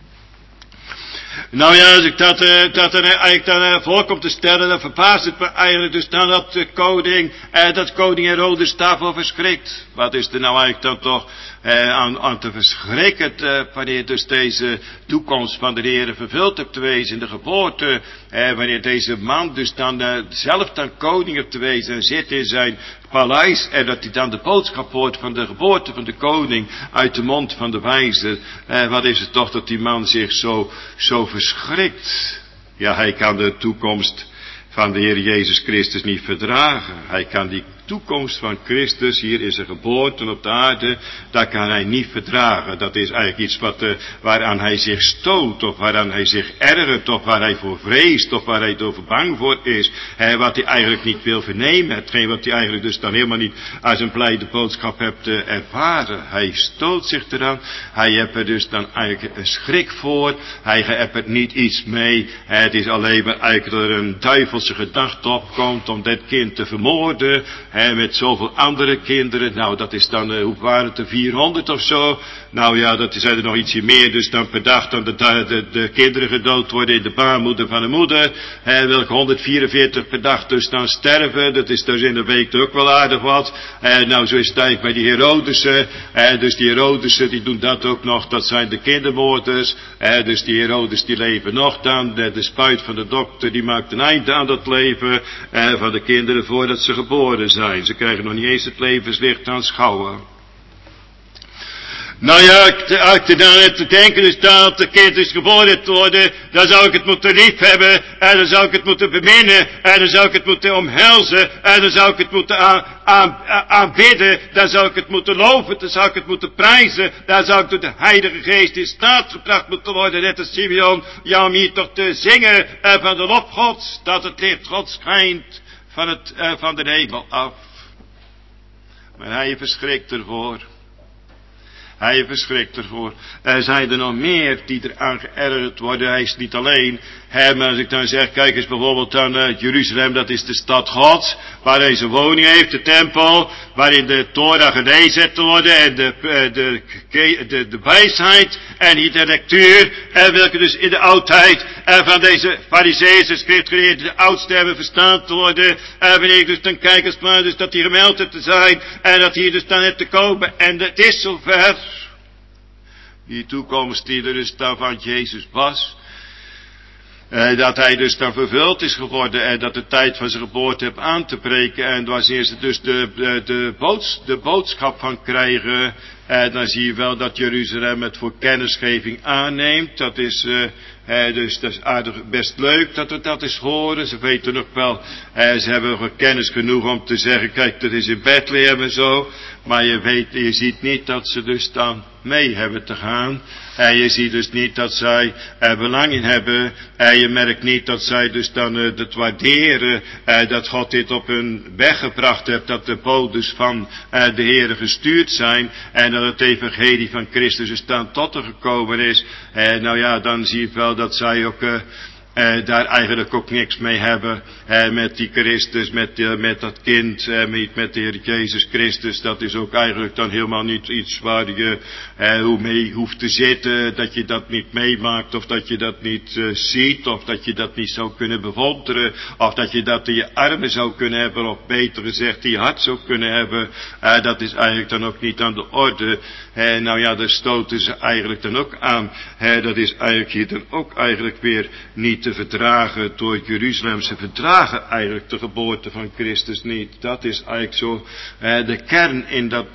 Nou ja, als ik dat dan eigenlijk dan voorkomt te stellen, dan verbaast het me eigenlijk dus dan dat koning Herodes daarvoor verschrikt. Wat is er nou eigenlijk dan toch aan te verschrikken, wanneer dus deze toekomst van de Heer vervuld hebt te wezen in de geboorte, wanneer deze man dus dan zelf dan koning hebt te wezen en zit in zijn paleis, en dat hij dan de boodschap hoort van de geboorte van de koning uit de mond van de wijze. Wat is het toch dat die man zich zo verschrikt? Ja, hij kan de toekomst van de Heer Jezus Christus niet verdragen. Hij kan die toekomst van Christus, hier is zijn geboorte op de aarde, dat kan hij niet verdragen. Dat is eigenlijk iets waaraan hij zich stoot, of waaraan hij zich ergert, of waar hij voor vreest, of waar hij door bang voor is. Wat hij eigenlijk niet wil vernemen, hetgeen wat hij eigenlijk dus dan helemaal niet als een blijde boodschap hebt ervaren. Hij stoot zich eraan, hij heeft er dus dan eigenlijk een schrik voor, hij heeft er niet iets mee. Het is alleen maar eigenlijk dat er een duivelse gedachte opkomt om dit kind te vermoorden. Met zoveel andere kinderen, nou dat is dan, hoe waren het er, 400 of zo? Nou ja, dat zijn er nog ietsje meer, dus dan per dag dan de kinderen gedood worden in de baarmoeder van de moeder. Welke 144 per dag dus dan sterven, dat is dus in de week ook wel aardig wat. Nou zo is het eigenlijk bij die Herodesen, dus die Herodesen die doen dat ook nog, dat zijn de kindermoorders. Dus die Herodes die leven nog dan, de spuit van de dokter die maakt een einde aan dat leven van de kinderen voordat ze geboren zijn. Ze krijgen nog niet eens het levenslicht aanschouwen. Nou ja, als ik dan te denken dus dat het kind is geboren te worden, dan zou ik het moeten lief hebben, en dan zou ik het moeten beminnen, en dan zou ik het moeten omhelzen, en dan zou ik het moeten aanbidden, dan zou ik het moeten loven, dan zou ik het moeten prijzen, dan zou ik door de Heilige Geest in staat gebracht moeten worden, net als Simeon, ja, om hier toch te zingen van de lof Gods, dat het licht Gods schijnt van de hemel af. Maar hij verschrikt ervoor. Hij verschrikt ervoor. Er zijn er nog meer die eraan geërgerd worden. Hij is niet alleen. Maar als ik dan zeg, kijk eens bijvoorbeeld dan Jeruzalem, dat is de stad Gods, waar hij zijn woning heeft, de tempel, waarin de Torah gelezen te worden en de wijsheid en niet de lectuur, welke dus in de oudheid van deze farizeeën en schriftgeleerden de oudste hebben verstaan te worden, wanneer ik dus dan kijk als maar dus dat hier gemeld heeft te zijn en dat hier dus dan heeft te komen en het is zover. Die toekomst die er dus dan van Jezus was, dat hij dus dan vervuld is geworden en dat de tijd van zijn geboorte heeft aan te breken en wanneer ze dus de boodschap van krijgen dan zie je wel dat Jeruzalem het voor kennisgeving aanneemt. Dat is dus dat is aardig, best leuk dat we dat eens horen. Ze weten ook wel, ze hebben kennis genoeg om te zeggen, kijk, dat is in Bethlehem en zo. Maar je ziet niet dat ze dus dan mee hebben te gaan. En je ziet dus niet dat zij belang in hebben. En je merkt niet dat zij dus dan het waarderen dat God dit op hun weg gebracht heeft. Dat de bodes van de Heere gestuurd zijn. En dat het evangelie van Christus dus dan tot er gekomen is. Nou ja, dan zie je wel dat zij ook daar eigenlijk ook niks mee hebben met die Christus, met dat kind, met de Heer Jezus Christus. Dat is ook eigenlijk dan helemaal niet iets waar je mee hoeft te zitten, dat je dat niet meemaakt, of dat je dat niet ziet, of dat je dat niet zou kunnen bewonderen, of dat je dat in je armen zou kunnen hebben, of beter gezegd in je hart zou kunnen hebben. Dat is eigenlijk dan ook niet aan de orde. Nou ja, daar stoten ze eigenlijk dan ook aan. Dat is eigenlijk hier dan ook eigenlijk weer niet te verdragen door Jeruzalem. Ze verdragen eigenlijk de geboorte van Christus niet. Dat is eigenlijk zo de kern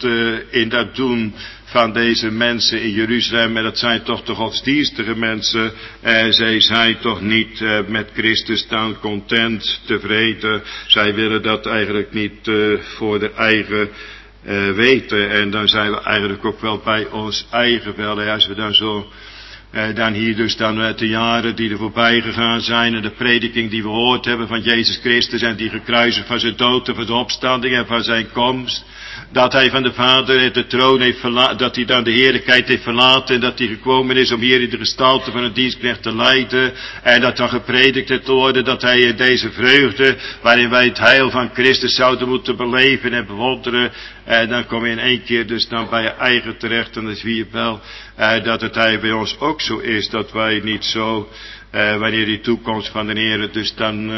in dat doen van deze mensen in Jeruzalem. En dat zijn toch de godsdienstige mensen. Zij zijn toch niet met Christus dan content, tevreden. Zij willen dat eigenlijk niet voor de eigen weten. En dan zijn we eigenlijk ook wel bij ons eigen wel. Als we dan zo dan hier dus dan met de jaren die er voorbij gegaan zijn en de prediking die we gehoord hebben van Jezus Christus en die gekruisigd van zijn dood en van de opstanding en van zijn komst. Dat hij van de Vader de troon heeft verlaten, dat hij dan de heerlijkheid heeft verlaten en dat hij gekomen is om hier in de gestalte van een dienstknecht te lijden. En dat dan gepredikt heeft te worden dat hij in deze vreugde, waarin wij het heil van Christus zouden moeten beleven en bewonderen. En dan kom je in één keer dus dan bij je eigen terecht en dan zie je wel dat het hij bij ons ook zo is, dat wij niet zo, wanneer die toekomst van de Heer dus dan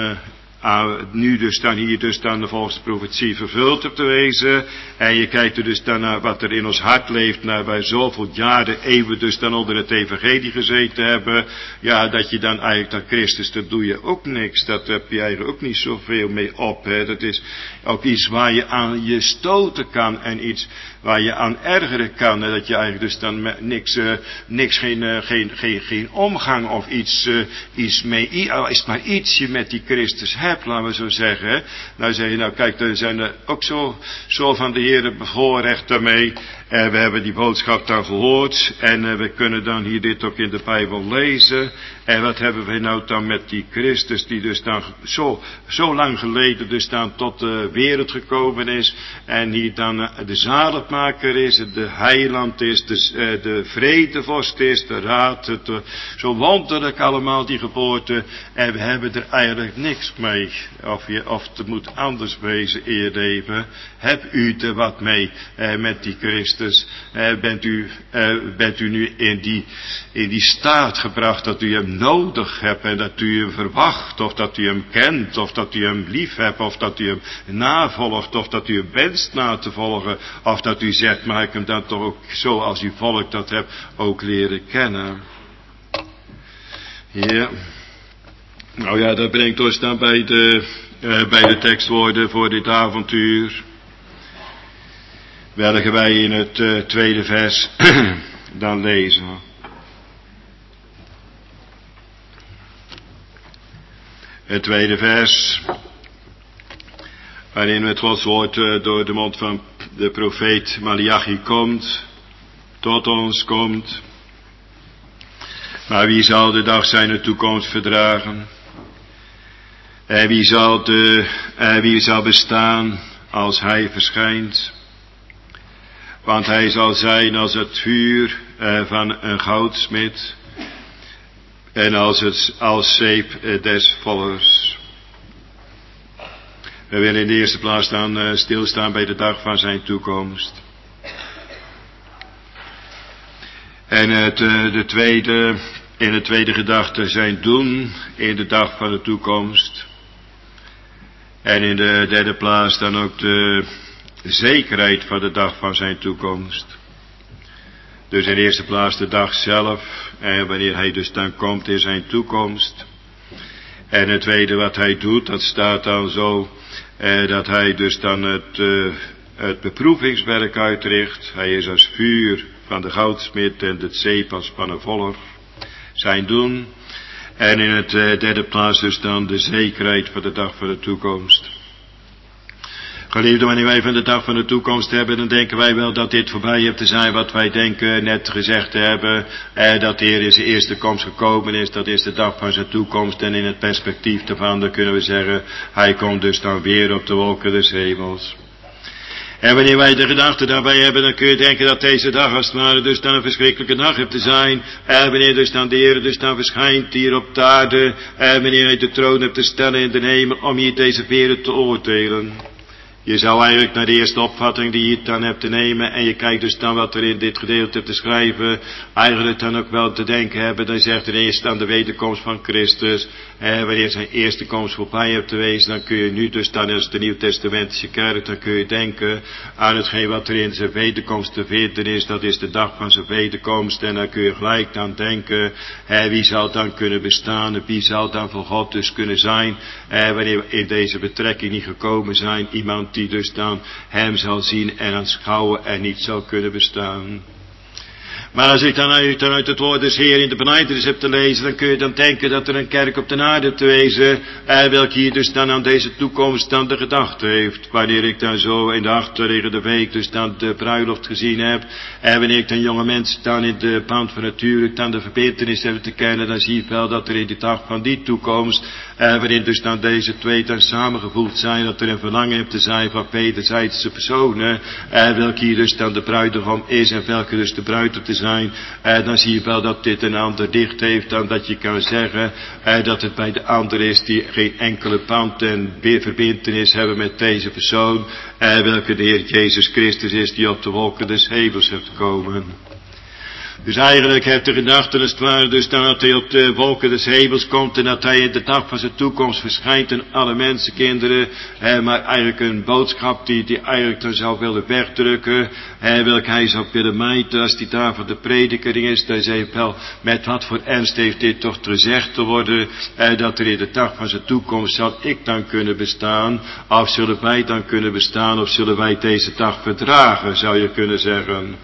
nu dus dan hier dus dan volgens de profetie vervuld hebt te wezen. En je kijkt er dus dan naar wat er in ons hart leeft, naar wij zoveel jaren, eeuwen dus dan onder het evangelie gezeten hebben. Ja, dat je dan eigenlijk dan Christus, dat doe je ook niks. Dat heb je eigenlijk ook niet zoveel mee op. Hè. Dat is ook iets waar je aan je stoten kan en iets waar je aan ergeren kan. Dat je eigenlijk dus dan geen omgang of iets mee, is maar ietsje met die Christus hebt, laten we zo zeggen. Nou zeg je, nou kijk, er zijn er ook zo van de Heer bevoorrecht daarmee. We hebben die boodschap dan gehoord en we kunnen dan hier dit ook in de Bijbel lezen. En wat hebben we nou dan met die Christus die dus dan zo lang geleden dus dan tot de wereld gekomen is. En hier dan de zaligmaker is, de heiland is, de vredevorst is, de raad. Zo wonderlijk allemaal die geboorte. En we hebben er eigenlijk niks mee. Of het moet anders wezen in je leven. Heb u er wat mee met die Christus? Bent u nu in die staat gebracht dat u hem nodig hebt en dat u hem verwacht, of dat u hem kent, of dat u hem lief hebt, of dat u hem navolgt, of dat u hem wenst na te volgen, of dat u zegt, mag ik hem dan toch ook zoals uw volk dat hebt ook leren kennen? Ja. Nou ja, dat brengt ons dan bij de tekstwoorden voor dit avontuur, welke wij in het tweede vers dan lezen. Het tweede vers, waarin het Gods woord door de mond van de profeet Maleachi komt, tot ons komt. Maar wie zal de dag zijner toekomst verdragen? En wie zal bestaan als hij verschijnt? Want hij zal zijn als het vuur van een goudsmid en als zeep des vollers. We willen in de eerste plaats dan stilstaan bij de dag van zijn toekomst. En in de tweede gedachte zijn doen in de dag van de toekomst. En in de derde plaats dan ook de zekerheid van de dag van zijn toekomst. Dus in de eerste plaats de dag zelf, en wanneer hij dus dan komt in zijn toekomst. En het tweede wat hij doet, dat staat dan zo, dat hij dus dan het beproevingswerk uitricht. Hij is als vuur van de goudsmid en het zeep als pannenvoller. Zijn doen. En in het derde plaats dus dan de zekerheid van de dag van de toekomst. Geliefden, wanneer wij van de dag van de toekomst hebben, dan denken wij wel dat dit voorbij heeft te zijn wat wij denken, net gezegd hebben, dat de Heer in zijn eerste komst gekomen is, dat is de dag van zijn toekomst, en in het perspectief daarvan, dan kunnen we zeggen, hij komt dus dan weer op de wolken des hemels. En wanneer wij de gedachte daarbij hebben, dan kun je denken dat deze dag als het ware dus dan een verschrikkelijke dag heeft te zijn. Wanneer dus dan de Heer dus dan verschijnt hier op de aarde, wanneer hij de troon hebt te stellen in de hemel om hier deze wereld te oordelen. Je zou eigenlijk naar de eerste opvatting die je dan hebt te nemen, en je kijkt dus dan wat er in dit gedeelte te schrijven, eigenlijk dan ook wel te denken hebben. Dan zegt er eerst aan de wederkomst van Christus, wanneer zijn eerste komst voorbij hebt te wezen, dan kun je nu dus dan als de Nieuwtestamentische kerk, dan kun je denken aan hetgeen wat er in zijn wederkomst te vinden is, dat is de dag van zijn wederkomst, en dan kun je gelijk dan denken, wie zal dan kunnen bestaan, wie zal dan voor God dus kunnen zijn, wanneer we in deze betrekking niet gekomen zijn, iemand die dus dan hem zal zien en aanschouwen en niet zal kunnen bestaan. Maar als ik dan uit het woord des Heer in de belijdenis heb te lezen, dan kun je dan denken dat er een kerk op de aarde hebt te wezen, welke hier dus dan aan deze toekomst dan de gedachte heeft. Wanneer ik dan zo in de achterliggende week dus dan de bruiloft gezien heb, en wanneer ik dan jonge mensen dan in de band van natuurlijk dan de verbintenis hebben te kennen, dan zie ik wel dat er in de dag van die toekomst, waarin dus dan deze twee dan samengevoegd zijn, dat er een verlangen heeft te zijn van wederzijdse personen, welke hier dus dan de bruidegom is en welke dus de bruid op te zijn, dan zie je wel dat dit een ander dicht heeft dan dat je kan zeggen dat het bij de ander is die geen enkele band en verbintenis hebben met deze persoon, welke de Heer Jezus Christus is die op de wolken des hemels heeft komen. Dus eigenlijk heeft de gedachte als het ware dus dan dat hij op de wolken des hemels komt en dat hij in de dag van zijn toekomst verschijnt aan alle mensenkinderen, maar eigenlijk een boodschap die eigenlijk dan zou willen wegdrukken, welke hij zou willen mijten als die daar van de predikering is. Hij zei wel, met wat voor ernst heeft dit toch gezegd te worden, dat er in de dag van zijn toekomst zal ik dan kunnen bestaan, of zullen wij dan kunnen bestaan, of zullen wij deze dag verdragen, zou je kunnen zeggen.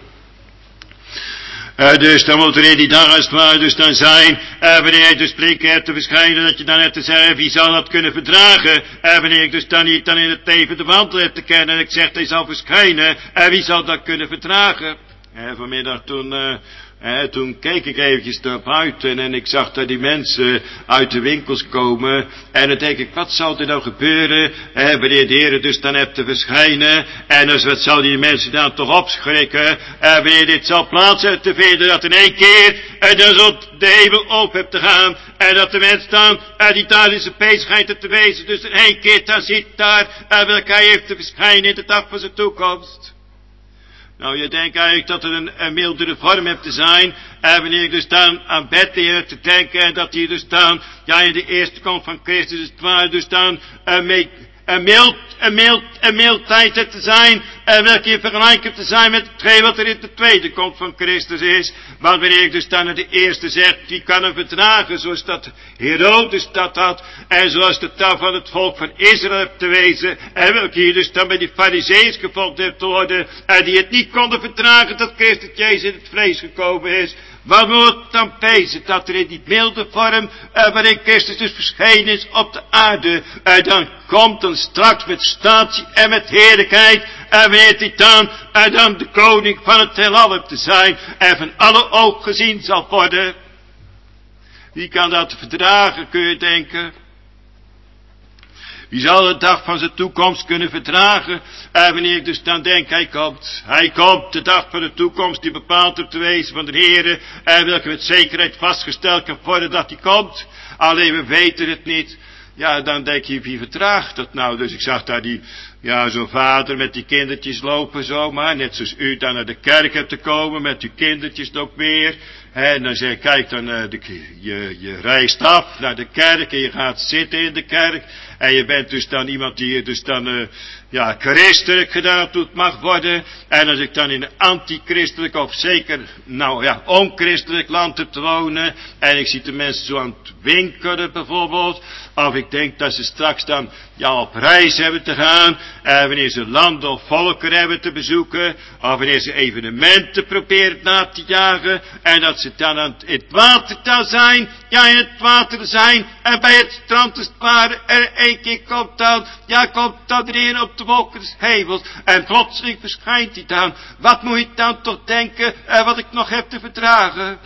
Dus dan moet er in die dag als het ware dus dan zijn, wanneer je dus spreken hebt te verschijnen, dat je dan hebt te zeggen, wie zal dat kunnen verdragen, wanneer ik dus dan niet dan in het leven de wandel heb te kennen, en ik zeg, hij zal verschijnen, wie zal dat kunnen verdragen. Vanmiddag toen keek ik eventjes naar buiten en ik zag dat die mensen uit de winkels komen. En dan denk ik, wat zal er nou gebeuren, wanneer de Heer dus dan hebt te verschijnen. En dus wat zal die mensen dan toch opschrikken, wanneer dit zal plaats hebben te vinden, dat in één keer dus op de hemel open hebt te gaan. En dat de mens dan, die daar in zijn bezigheid hebt te wezen, dus in één keer dan ziet daar, welke hij heeft te verschijnen in de dag van zijn toekomst. Nou, je denkt eigenlijk dat er een mildere vorm hebt te zijn, wanneer ik dus dan aan Bethlehem te denken, en dat hier dus dan, ja, in de eerste komst van Christus is het waar, dus dan een mildheid hebt te zijn, welke in vergelijking hebt te zijn met hetgeen wat er in de tweede komst van Christus is. Maar wanneer ik dus dan naar de eerste zeg, die kan hem verdragen, zoals dat Herodes dat had, en zoals de taal van het volk van Israël hebt te wezen, en welke hier dus dan bij die Farizeeërs gevolgd heeft te worden, en die het niet konden verdragen dat Christus Jezus in het vlees gekomen is. Wat moet dan wezen dat er in die milde vorm, waarin Christus dus verschenen is op de aarde, dan komt dan straks met statie en met heerlijkheid, en weet hij dan de koning van het heelal hebt te zijn, en van alle oog gezien zal worden. Wie kan dat verdragen, kun je denken? Wie zal de dag van zijn toekomst kunnen verdragen? Wanneer ik dus dan denk, hij komt, de dag van de toekomst die bepaald op te wezen van de Heere, welke met zekerheid vastgesteld kan worden dat hij komt. Alleen we weten het niet. Ja, dan denk je, wie verdraagt dat nou? Dus ik zag daar zo'n vader met die kindertjes lopen zomaar, net zoals u dan naar de kerk hebt te komen met uw kindertjes ook weer. En dan zeg ik, kijk dan, je reist af naar de kerk en je gaat zitten in de kerk. En je bent dus dan iemand die dus dan, christelijk gedaan doet mag worden. En als ik dan in een antichristelijk of zeker, onchristelijk land heb te wonen. En ik zie de mensen zo aan het winkelen bijvoorbeeld. Of ik denk dat ze straks dan, op reis hebben te gaan. wanneer ze landen of volken hebben te bezoeken, of wanneer ze evenementen proberen na te jagen, en dat ze dan aan het water dan zijn, ja in het water zijn, en bij het strand als het ware er een keer komt dan erin op de wolken des hemels, en plotseling verschijnt hij dan. Wat moet je dan toch denken, wat ik nog heb te verdragen?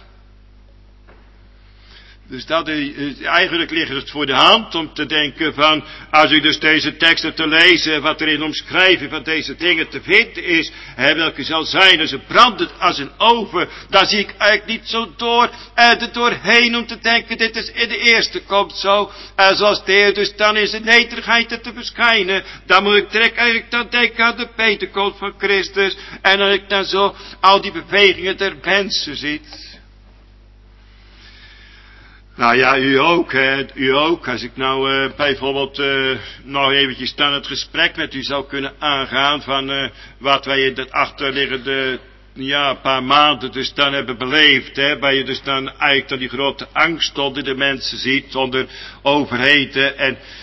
Dus dat is, eigenlijk ligt het voor de hand om te denken van, als u dus deze teksten te lezen, wat er in omschrijving van deze dingen te vinden is, welke zal zijn als een brandend als een oven, daar zie ik eigenlijk niet zo er doorheen om te denken, dit is in de eerste komt zo, zoals de Heer dus dan in zijn nederigheid te verschijnen, dan moet ik direct eigenlijk dan denken aan de Pentecost van Christus, en dat ik dan zo al die bewegingen der mensen ziet. Nou ja, u ook, als ik nou bijvoorbeeld nog eventjes dan het gesprek met u zou kunnen aangaan van wat wij in dat achterliggende paar maanden dus dan hebben beleefd, waar je dus dan eigenlijk dan die grote angst onder de mensen ziet, onder overheden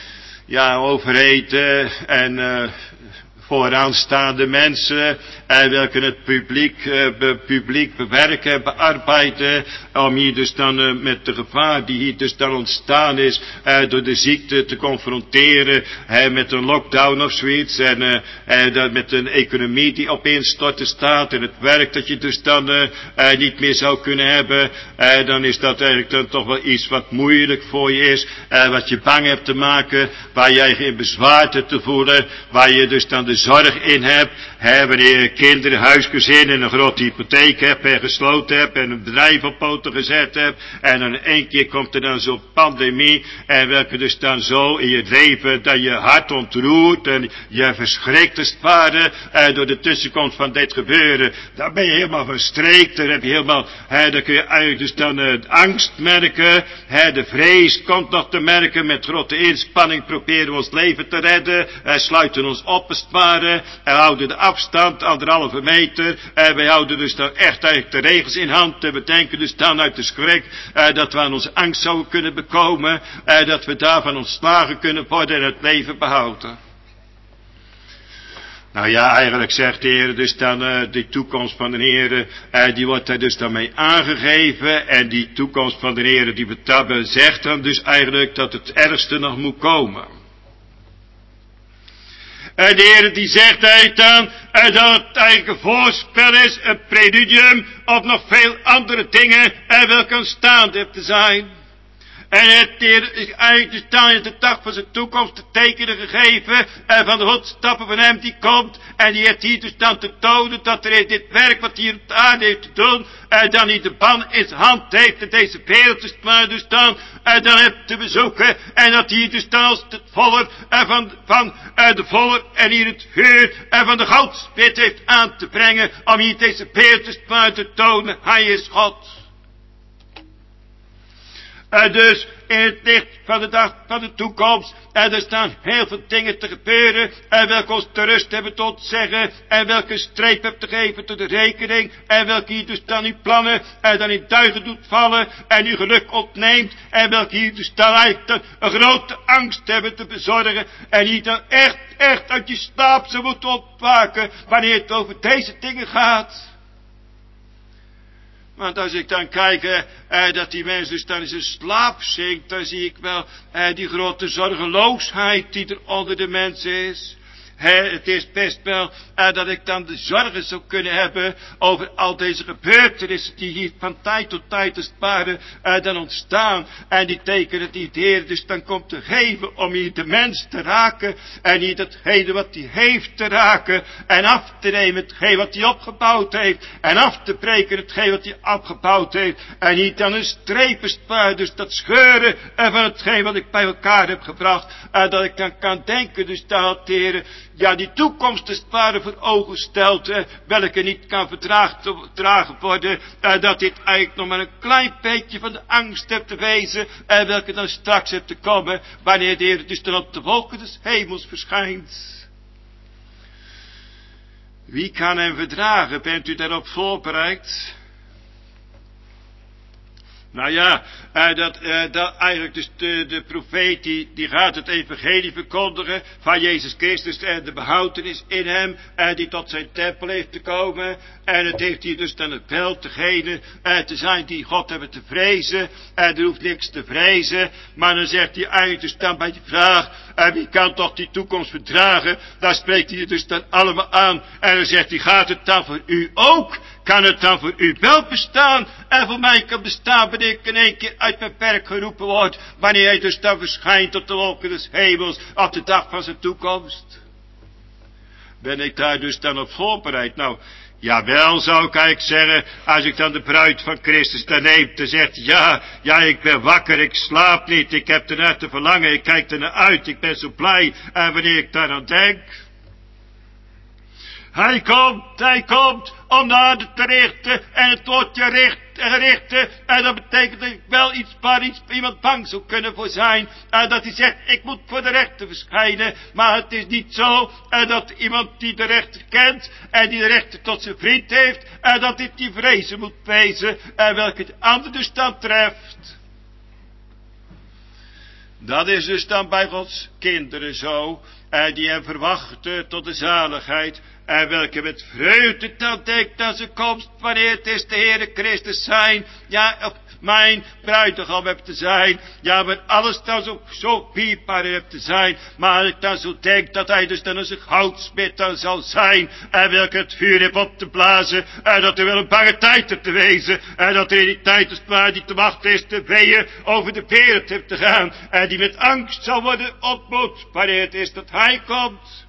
en vooraanstaande mensen, welke het publiek bewerken en bearbeiden, om hier dus dan met de gevaar die hier dus dan ontstaan is, door de ziekte te confronteren, met een lockdown of zoiets, en dat met een economie die op instorten staat, en het werk dat je dus dan niet meer zou kunnen hebben, dan is dat eigenlijk dan toch wel iets wat moeilijk voor je is, wat je bang hebt te maken, waar jij geen bezwaar te voelen, waar je dus dan de zorg in hebt, wanneer je kinderen, huisgezin en een grote hypotheek hebt en gesloten hebt en een bedrijf op poten gezet hebt, en dan in één keer komt er dan zo'n pandemie, en welke dus dan zo in je leven dat je hart ontroert en je verschrikt als het ware door de tussenkomst van dit gebeuren. Dan ben je helemaal verstreekt, dan heb je helemaal, dan kun je eigenlijk dus dan angst merken, de vrees komt nog te merken, met grote inspanning proberen we ons leven te redden, sluiten ons op als het ware, en houden de afstand 1,5 meter, wij houden dus dan echt eigenlijk de regels in hand, en we denken dus dan uit de schrik, dat we aan onze angst zouden kunnen bekomen, dat we daarvan ontslagen kunnen worden en het leven behouden. Nou ja, eigenlijk zegt de Heer dus dan, die toekomst van de Heer, die wordt daar dus dan mee aangegeven, en die toekomst van de Heer, die zegt dan dus eigenlijk dat het ergste nog moet komen. En de Heer die zegt eigenlijk dan, dat het eigenlijk een voorspel is, een preludium, op nog veel andere dingen, welke aanstaande te zijn. En het Heer is eigenlijk dus dan in de dag van zijn toekomst te tekenen gegeven, van de voetstappen van hem die komt, en die heeft hier dus dan te tonen dat er in dit werk wat hier op de aarde heeft te doen, dan hij de ban in zijn hand heeft, en deze wereld dus maar dus dan heeft te bezoeken, en dat hij dus dan als het voller van de voller en hier het vuur van de goudspit heeft aan te brengen, om hier deze wereld dus maar te tonen, hij is God. Dus in het licht van de dag van de toekomst, er staan heel veel dingen te gebeuren, welke ons te rust hebben te ontzeggen, en welke streep hebt te geven tot de rekening, en welke hier dus dan uw plannen, dan in duigen doet vallen, en uw geluk ontneemt, en welke hier dus dan eigenlijk dan een grote angst hebben te bezorgen, en hier dan echt uit je slaap zou moeten ontwaken, wanneer het over deze dingen gaat. Want als ik dan kijk dat die mens dus dan in zijn slaap zinkt, dan zie ik wel die grote zorgeloosheid die er onder de mensen is. Het is best wel dat ik dan de zorgen zou kunnen hebben over al deze gebeurtenissen die hier van tijd tot tijd als het ware dan ontstaan. En die tekenen die de Heer dus dan komt te geven om hier de mens te raken. En niet hetgene wat hij heeft te raken. En af te nemen hetgeen wat hij opgebouwd heeft. En af te breken hetgeen wat hij opgebouwd heeft. En niet dan een streep als het ware, dus dat scheuren van hetgeen wat ik bij elkaar heb gebracht. Dat ik dan kan denken dus dat de Heer ja die toekomst als het ware voor ogen stelt, welke niet kan verdragen worden, dat dit eigenlijk nog maar een klein beetje van de angst hebt te wezen, welke dan straks hebt te komen, wanneer de Heer dus dan op de wolken des hemels verschijnt. Wie kan hem verdragen? Bent u daarop voorbereid? Nou ja, dat eigenlijk dus de profeet die gaat het evangelie verkondigen van Jezus Christus en de behoudenis in hem, die tot zijn tempel heeft te komen. En het heeft hier dus dan het wel degene te zijn die God hebben te vrezen. Er hoeft niks te vrezen. Maar dan zegt hij eigenlijk dus dan bij die vraag, wie kan toch die toekomst verdragen? Daar spreekt hij dus dan allemaal aan. En dan zegt hij, gaat het dan voor u ook? Kan het dan voor u wel bestaan? En voor mij kan bestaan wanneer ik in één keer uit mijn perk geroepen word. Wanneer hij dus dan verschijnt op de wolken des hemels op de dag van zijn toekomst. Ben ik daar dus dan op voorbereid? Nou, jawel, zou ik eigenlijk zeggen, als ik dan de bruid van Christus dan neem, dan zegt ja, ik ben wakker, ik slaap niet, ik heb ernaar te verlangen, ik kijk ernaar uit, ik ben zo blij, en wanneer ik daar aan denk. Hij komt om de aarde te richten en het woordje richten. En dat betekent dat ik wel iemand bang zou kunnen voor zijn. En dat hij zegt, ik moet voor de rechter verschijnen. Maar het is niet zo dat iemand die de rechter kent en die de rechter tot zijn vriend heeft, en dat dit die vrezen moet wezen en welke het ander dus dan treft. Dat is dus dan bij Gods kinderen zo. En die hem verwachten tot de zaligheid. En welke met vreugde dan denkt aan zijn komst, wanneer het is de Heere Christus zijn. Ja, of mijn bruidegom heb te zijn. Ja, maar alles dan zo piepbaar heb te zijn. Maar ik dan zo denk dat hij dus dan als een goudsmid dan zal zijn. En welke het vuur heeft op te blazen. En dat er wel een bange tijd heeft te wezen. En dat er in die tijd als het maar die te wachten is te weeën over de wereld heeft te gaan. En die met angst zal worden ontmoet, wanneer het is dat hij komt.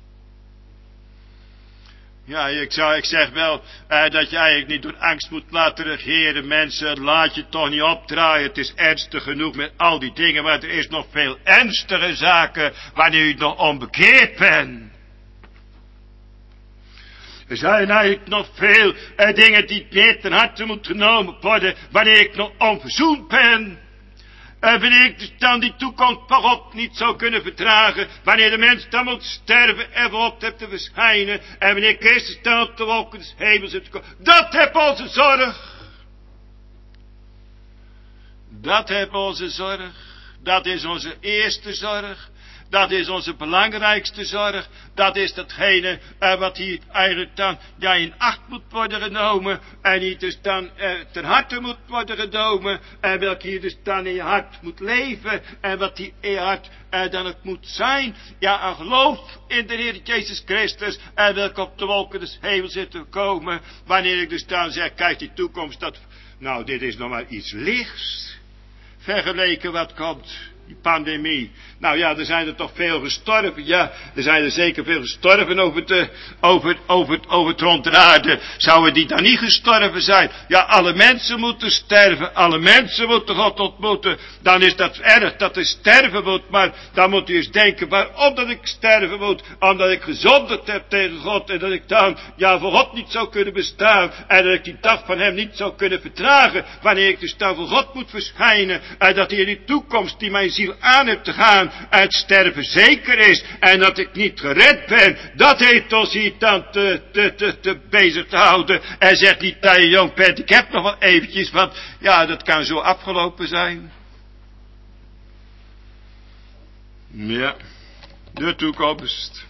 Ja, ik zeg wel dat je eigenlijk niet door angst moet laten regeren. Mensen, laat je toch niet opdraaien. Het is ernstig genoeg met al die dingen, maar er is nog veel ernstige zaken wanneer je nog onbekeerd bent. Er zijn eigenlijk nog veel dingen die meer ten harte moeten genomen worden wanneer ik nog onverzoend ben. En wanneer ik dus dan die toekomst van God niet zou kunnen verdragen, wanneer de mens dan moet sterven en voor God heeft te verschijnen, en wanneer Christus dan op de wolken des hemels heeft te komen, dat heb onze zorg. Dat heb onze zorg. Dat is onze eerste zorg. Dat is onze belangrijkste zorg. Dat is datgene wat hier eigenlijk dan in acht moet worden genomen. En niet dus dan ten harte moet worden genomen. En welke hier dus dan in je hart moet leven. En wat die in je hart dan ook moet zijn. Ja, een geloof in de Heer Jezus Christus. En welke op de wolken des hemels zit te komen. Wanneer ik dus dan zeg, kijk die toekomst. Dit is nog maar iets lichts. Vergeleken wat komt. Die pandemie. Nou ja, er zijn er toch veel gestorven. Ja, er zijn er zeker veel gestorven over het rond de aarde. Zouden die dan niet gestorven zijn? Ja, alle mensen moeten sterven. Alle mensen moeten God ontmoeten. Dan is dat erg dat er sterven moet. Maar dan moet u eens denken, waarom dat ik sterven moet? Omdat ik gezondigd heb tegen God. En dat ik dan, voor God niet zou kunnen bestaan. En dat ik die dag van hem niet zou kunnen verdragen. Wanneer ik dus dan voor God moet verschijnen. En dat hij in die toekomst die mijn ziel aan heeft te gaan, het sterven zeker is, en dat ik niet gered ben, dat heeft ons hier dan te bezig te houden, en zegt niet dat je jong bent, ik heb nog wel eventjes, want dat kan zo afgelopen zijn. Ja, de toekomst.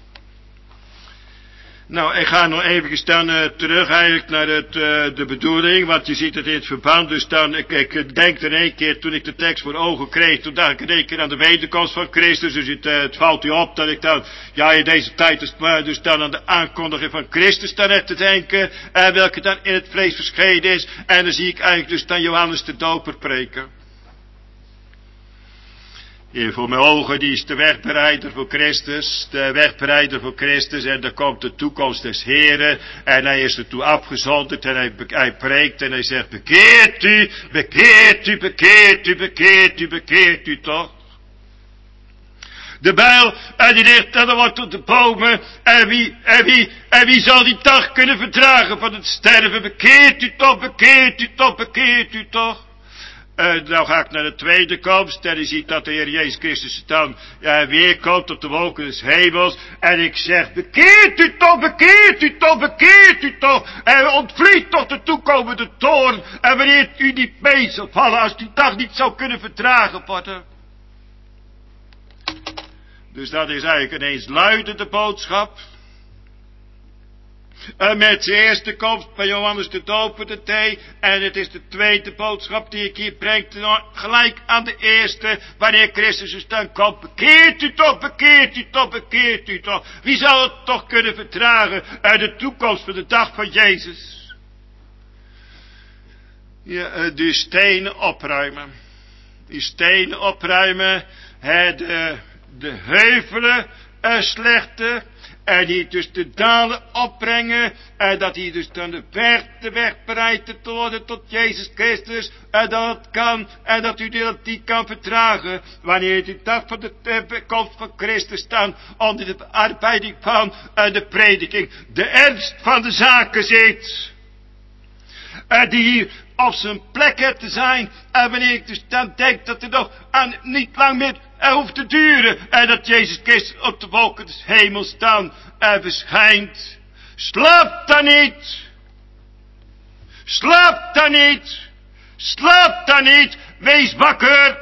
Nou, ik ga nog even dan terug eigenlijk naar de bedoeling, want je ziet het in het verband, dus dan, ik denk er een keer, toen ik de tekst voor ogen kreeg, toen dacht ik in één keer aan de wederkomst van Christus, dus het valt u op dat ik dan, in deze tijd dus dan aan de aankondiging van Christus dan net te denken, welke dan in het vlees verschenen is, en dan zie ik eigenlijk dus dan Johannes de Doper preken. Hier voor mijn ogen, die is de wegbereider voor Christus, en dan komt de toekomst des Heren, en hij is ertoe afgezonderd, en hij preekt, en hij zegt, bekeert u toch. De bijl, en die ligt aan de wortel te bomen, en wie zal die dag kunnen verdragen van het sterven? Bekeert u toch. Dan ga ik naar de tweede komst en je ziet dat de Heer Jezus Christus dan weer komt op de wolken des hemels. En ik zeg, bekeert u toch, bekeert u toch, bekeert u toch. En ontvliet toch de toekomende toorn. En wanneer u niet mee zal vallen, als die dag niet zou kunnen verdragen worden. Dus dat is eigenlijk een eensluidende boodschap. Met zijn eerste komst van Johannes de Doper de thee. En het is de tweede boodschap die ik hier breng. Gelijk aan de eerste. Wanneer Christus dus dan komt. Bekeert u toch, bekeert u toch, bekeert u toch. Wie zou het toch kunnen verdragen. De toekomst van de dag van Jezus. Ja, die stenen opruimen. Die stenen opruimen. De heuvelen slechte. En die dus de dalen opbrengen. En dat hij dus dan de weg bereidt te worden tot Jezus Christus. En dat het kan. En dat u dat die kan verdragen. Wanneer de dag van de komst van Christus dan onder de bearbeiding van de prediking. De ernst van de zaken ziet. En die hier op zijn plek heeft te zijn. En wanneer ik dus dan denk dat er nog niet lang meer hoeft te duren. En dat Jezus Christus op de wolken des hemels dan verschijnt. Slaap dan niet. Slaap dan niet. Slaap dan niet. Wees wakker.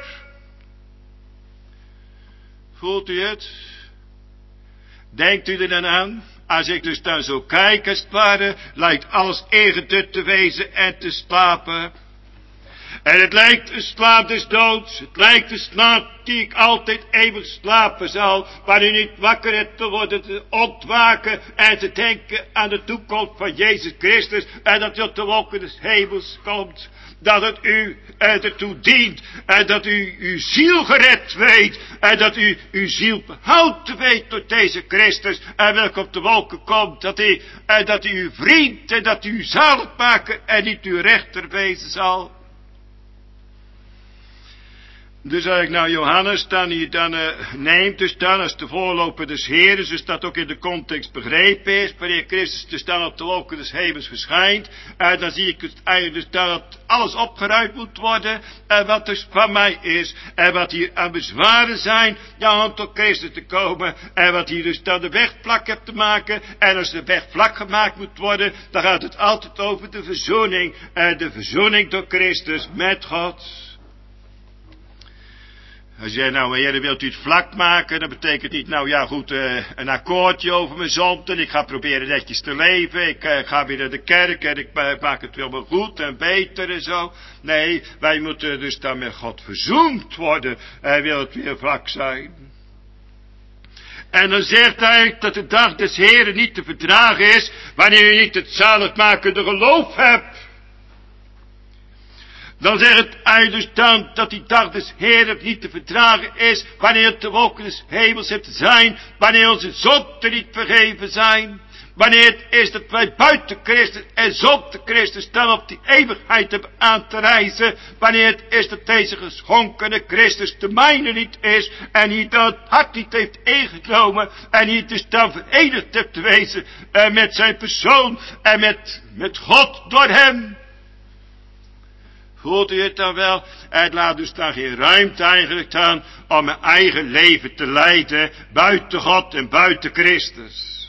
Voelt u het? Denkt u er dan aan? Als ik dus dan zo kijk, als het ware, lijkt alles ingedut te wezen en te slapen. En het lijkt een slaap des doods. Het lijkt een slaap die ik altijd eeuwig slapen zal. Waar u niet wakker hebt te worden, te ontwaken en te denken aan de toekomst van Jezus Christus. En dat u op de wolken des hemels komt. Dat het u ertoe dient. En dat u uw ziel gered weet. En dat u uw ziel behouden weet door deze Christus. En welke op de wolken komt. Dat hij uw vriend en dat hij u zalig maken en niet uw rechter wezen zal. Dus als ik nou Johannes dan hier dan neemt, dus dan als de voorloper des Heeren, dus dat ook in de context begrepen is, wanneer Christus dus dan op de wolken des hemels verschijnt, dan zie ik het eigenlijk dus dan dat alles opgeruimd moet worden, wat dus van mij is, en wat hier aan bezwaren zijn, ja, om tot Christus te komen, en wat hier dus dan de weg vlak hebt te maken, en als de weg vlak gemaakt moet worden, dan gaat het altijd over de verzoening door Christus met God. Als jij nou, Heer, wilt u het vlak maken, dat betekent niet, nou ja goed, een akkoordje over mijn zonde, ik ga proberen netjes te leven, ik ga weer naar de kerk en ik maak het wel goed en beter en zo. Nee, wij moeten dus dan met God verzoend worden, hij wil het weer vlak zijn. En dan zegt hij dat de dag des Heren niet te verdragen is, wanneer je niet het zaligmakende geloof hebt. Dan zegt hij dus dan dat die dag des Heren niet te verdragen is, wanneer het de wolken des hemels hebt te zijn, wanneer onze zonden niet vergeven zijn, wanneer het is dat wij buiten Christus en zonder Christus dan op die eeuwigheid hebben aan te reizen, wanneer het is dat deze geschonkene Christus de mijne niet is, en hij dat hart niet heeft ingenomen, en hij dus dan verenigd hebt te wezen met zijn persoon, en met God door hem. Voelt u het dan wel? Het laat dus dan geen ruimte eigenlijk dan om mijn eigen leven te leiden buiten God en buiten Christus.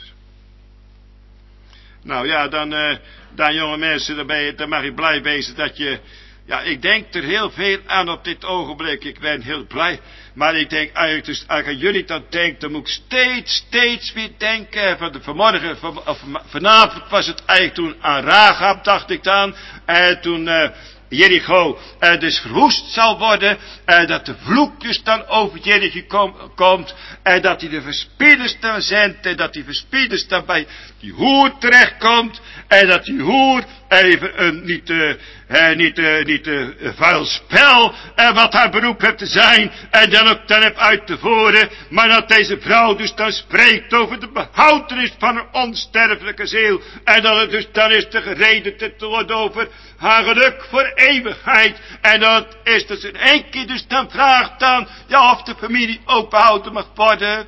Nou ja, dan jonge mensen, dan mag je blij wezen dat je, ja, ik denk er heel veel aan op dit ogenblik. Ik ben heel blij. Maar ik denk eigenlijk, dus als ik aan jullie dan denk, dan moet ik steeds weer denken. Vanavond was het eigenlijk toen aan Rahab, dacht ik dan. En toen Jericho dus verwoest zal worden. Dat de vloek dus dan over Jericho komt. En dat hij de verspieders dan zendt. En dat die verspieders dan bij die hoer terechtkomt. En dat die hoer even niet vuil spel wat haar beroep heeft te zijn. En dan ook dan heb uit te voeren. Maar dat deze vrouw dus dan spreekt over de behoudenis van een onsterfelijke ziel. En dat het dus dan is te gereden te worden over haar geluk voor eeuwigheid. En dat is dus in één keer dus dan vraagt dan, ja, of de familie ook behouden mag worden.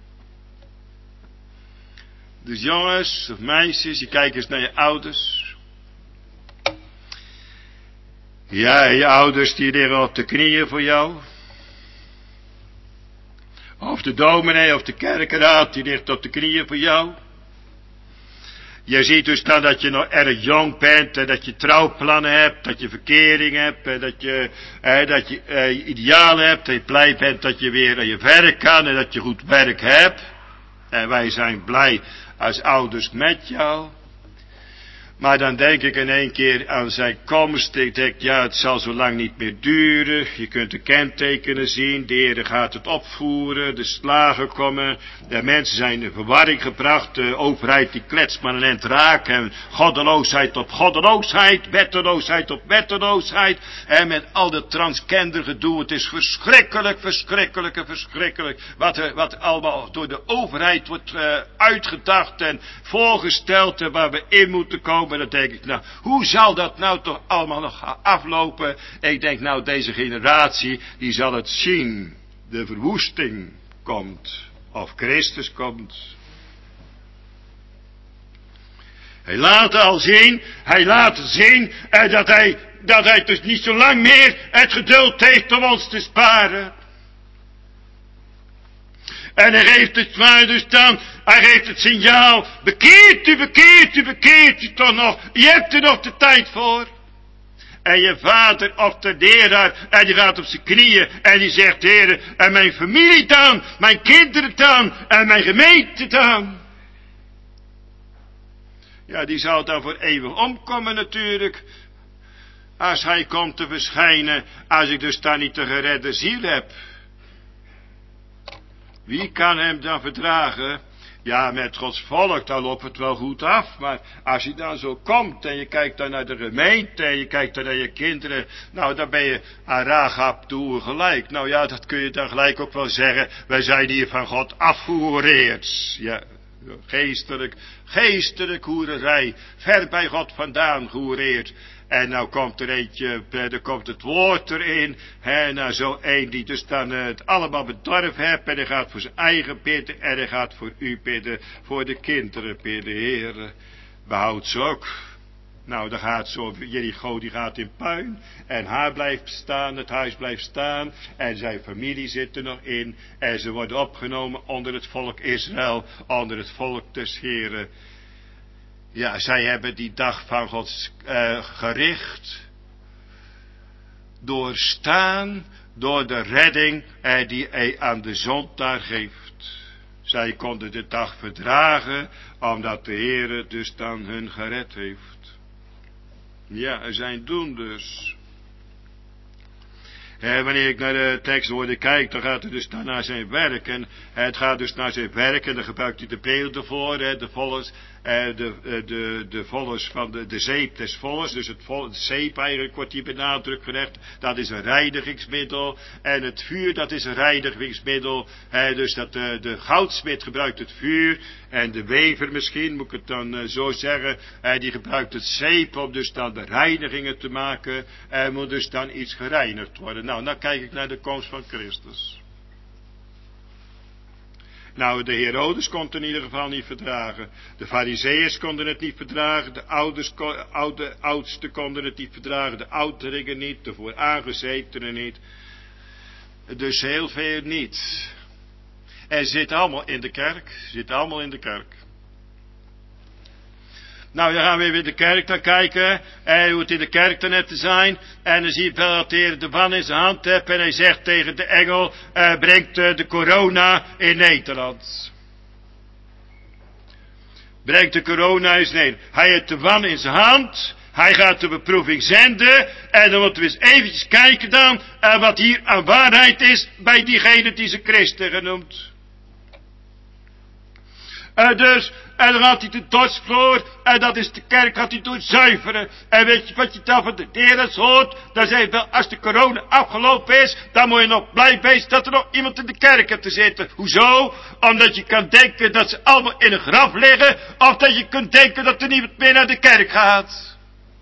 Dus jongens of meisjes, je kijkt eens naar je ouders. Ja, je ouders die liggen op de knieën voor jou. Of de dominee of de kerkenraad die ligt op de knieën voor jou. Je ziet dus dan dat je nog erg jong bent en dat je trouwplannen hebt, dat je verkering hebt en dat je idealen hebt en je blij bent dat je weer aan je werk kan en dat je goed werk hebt. En wij zijn blij als ouders met jou. Maar dan denk ik in één keer aan zijn komst. Ik denk, ja, het zal zo lang niet meer duren. Je kunt de kentekenen zien. De Heer gaat het opvoeren. De slagen komen. De mensen zijn in verwarring gebracht. De overheid die kletst maar een eind raak. En goddeloosheid op goddeloosheid. Wetteloosheid op wetteloosheid. En met al dat transgender gedoe. Het is verschrikkelijk, verschrikkelijk en verschrikkelijk. Wat allemaal door de overheid wordt uitgedacht en voorgesteld. En waar we in moeten komen. En dan denk ik, nou, hoe zal dat nou toch allemaal nog aflopen? Ik denk, nou, deze generatie, die zal het zien. De verwoesting komt. Of Christus komt. Hij laat zien dat hij dus niet zo lang meer het geduld heeft om ons te sparen. En hij geeft het zwaar dus dan, hij geeft het signaal, bekeert u toch nog, je hebt er nog de tijd voor. En je vader of de leraar, en die gaat op zijn knieën, en die zegt, Heere, en mijn familie dan, mijn kinderen dan, en mijn gemeente dan. Ja, die zal dan voor eeuwig omkomen natuurlijk, als hij komt te verschijnen, als ik dus dan niet de geredde ziel heb. Wie kan hem dan verdragen? Ja, met Gods volk, dan loopt het wel goed af. Maar als je dan zo komt en je kijkt dan naar de gemeente en je kijkt dan naar je kinderen. Nou, dan ben je aan Rahab toe gelijk. Nou ja, dat kun je dan gelijk ook wel zeggen. Wij zijn hier van God afgehoereerd. Ja, geestelijk hoererij. Ver bij God vandaan gehoereerd. En nou komt er eentje, er komt het woord erin. En nou zo een die dus dan het allemaal bedorven heeft. En hij gaat voor zijn eigen bidden. En hij gaat voor u bidden. Voor de kinderen bidden. Heer, behoud ze ook. Nou, dan gaat zo, Jericho die gaat in puin. En haar blijft staan, het huis blijft staan. En zijn familie zit er nog in. En ze worden opgenomen onder het volk Israël. Onder het volk des Heren. Ja, zij hebben die dag van Gods gericht doorstaan door de redding die hij aan de zondaar geeft. Zij konden de dag verdragen, omdat de Heere dus dan hun gered heeft. Ja, er zijn doenders. Wanneer ik naar de tekstwoorden kijk, dan gaat het dus dan naar zijn werk. En het gaat dus naar zijn werk en dan gebruikt hij de beelden voor. De volles van de zeep des volles. Dus de zeep eigenlijk wordt hier benadrukt gelegd. Dat is een reinigingsmiddel. En het vuur, dat is een reinigingsmiddel. Dus dat de goudsmid gebruikt het vuur. En de wever misschien, moet ik het dan zo zeggen. Die gebruikt het zeep om dus dan de reinigingen te maken. En moet dus dan iets gereinigd worden. Nou, dan kijk ik naar de komst van Christus. Nou, de Herodes kon het in ieder geval niet verdragen. De Farizeeërs konden het niet verdragen. De oudsten konden het niet verdragen. De ouderlingen niet. De vooraangezetenen niet. Dus heel veel niet. En ze zitten allemaal in de kerk. Nou, dan gaan we weer de kerk naar kijken. En hoe het in de kerk dan net te zijn. En dan zie je wel dat de Heer de wan in zijn hand heeft. En hij zegt tegen de engel, brengt de corona in Nederland. Brengt de corona in Nederland. Hij heeft de wan in zijn hand. Hij gaat de beproeving zenden. En dan moeten we eens eventjes kijken dan. Wat hier aan waarheid is bij diegene die ze christen genoemd. En dan gaat hij de dorst voor. En dat is de kerk, gaat hij doorzuiveren. En weet je wat je dan van de Heer hoort? Dan zeg je wel, als de corona afgelopen is, dan moet je nog blij wezen dat er nog iemand in de kerk hebt te zitten. Hoezo? Omdat je kan denken dat ze allemaal in een graf liggen. Of dat je kunt denken dat er niemand meer naar de kerk gaat.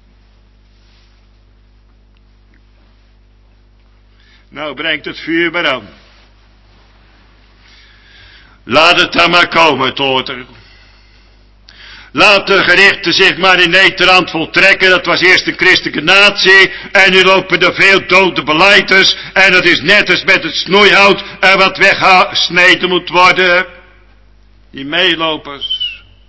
Nou, brengt het vuur maar aan. Laat het dan maar komen, toter. Laat de gerichten zich maar in Nederland voltrekken. Dat was eerst een christelijke natie. En nu lopen er veel dode beleiders. En dat is net als met het snoeihout wat weggesneden moet worden. Die meelopers.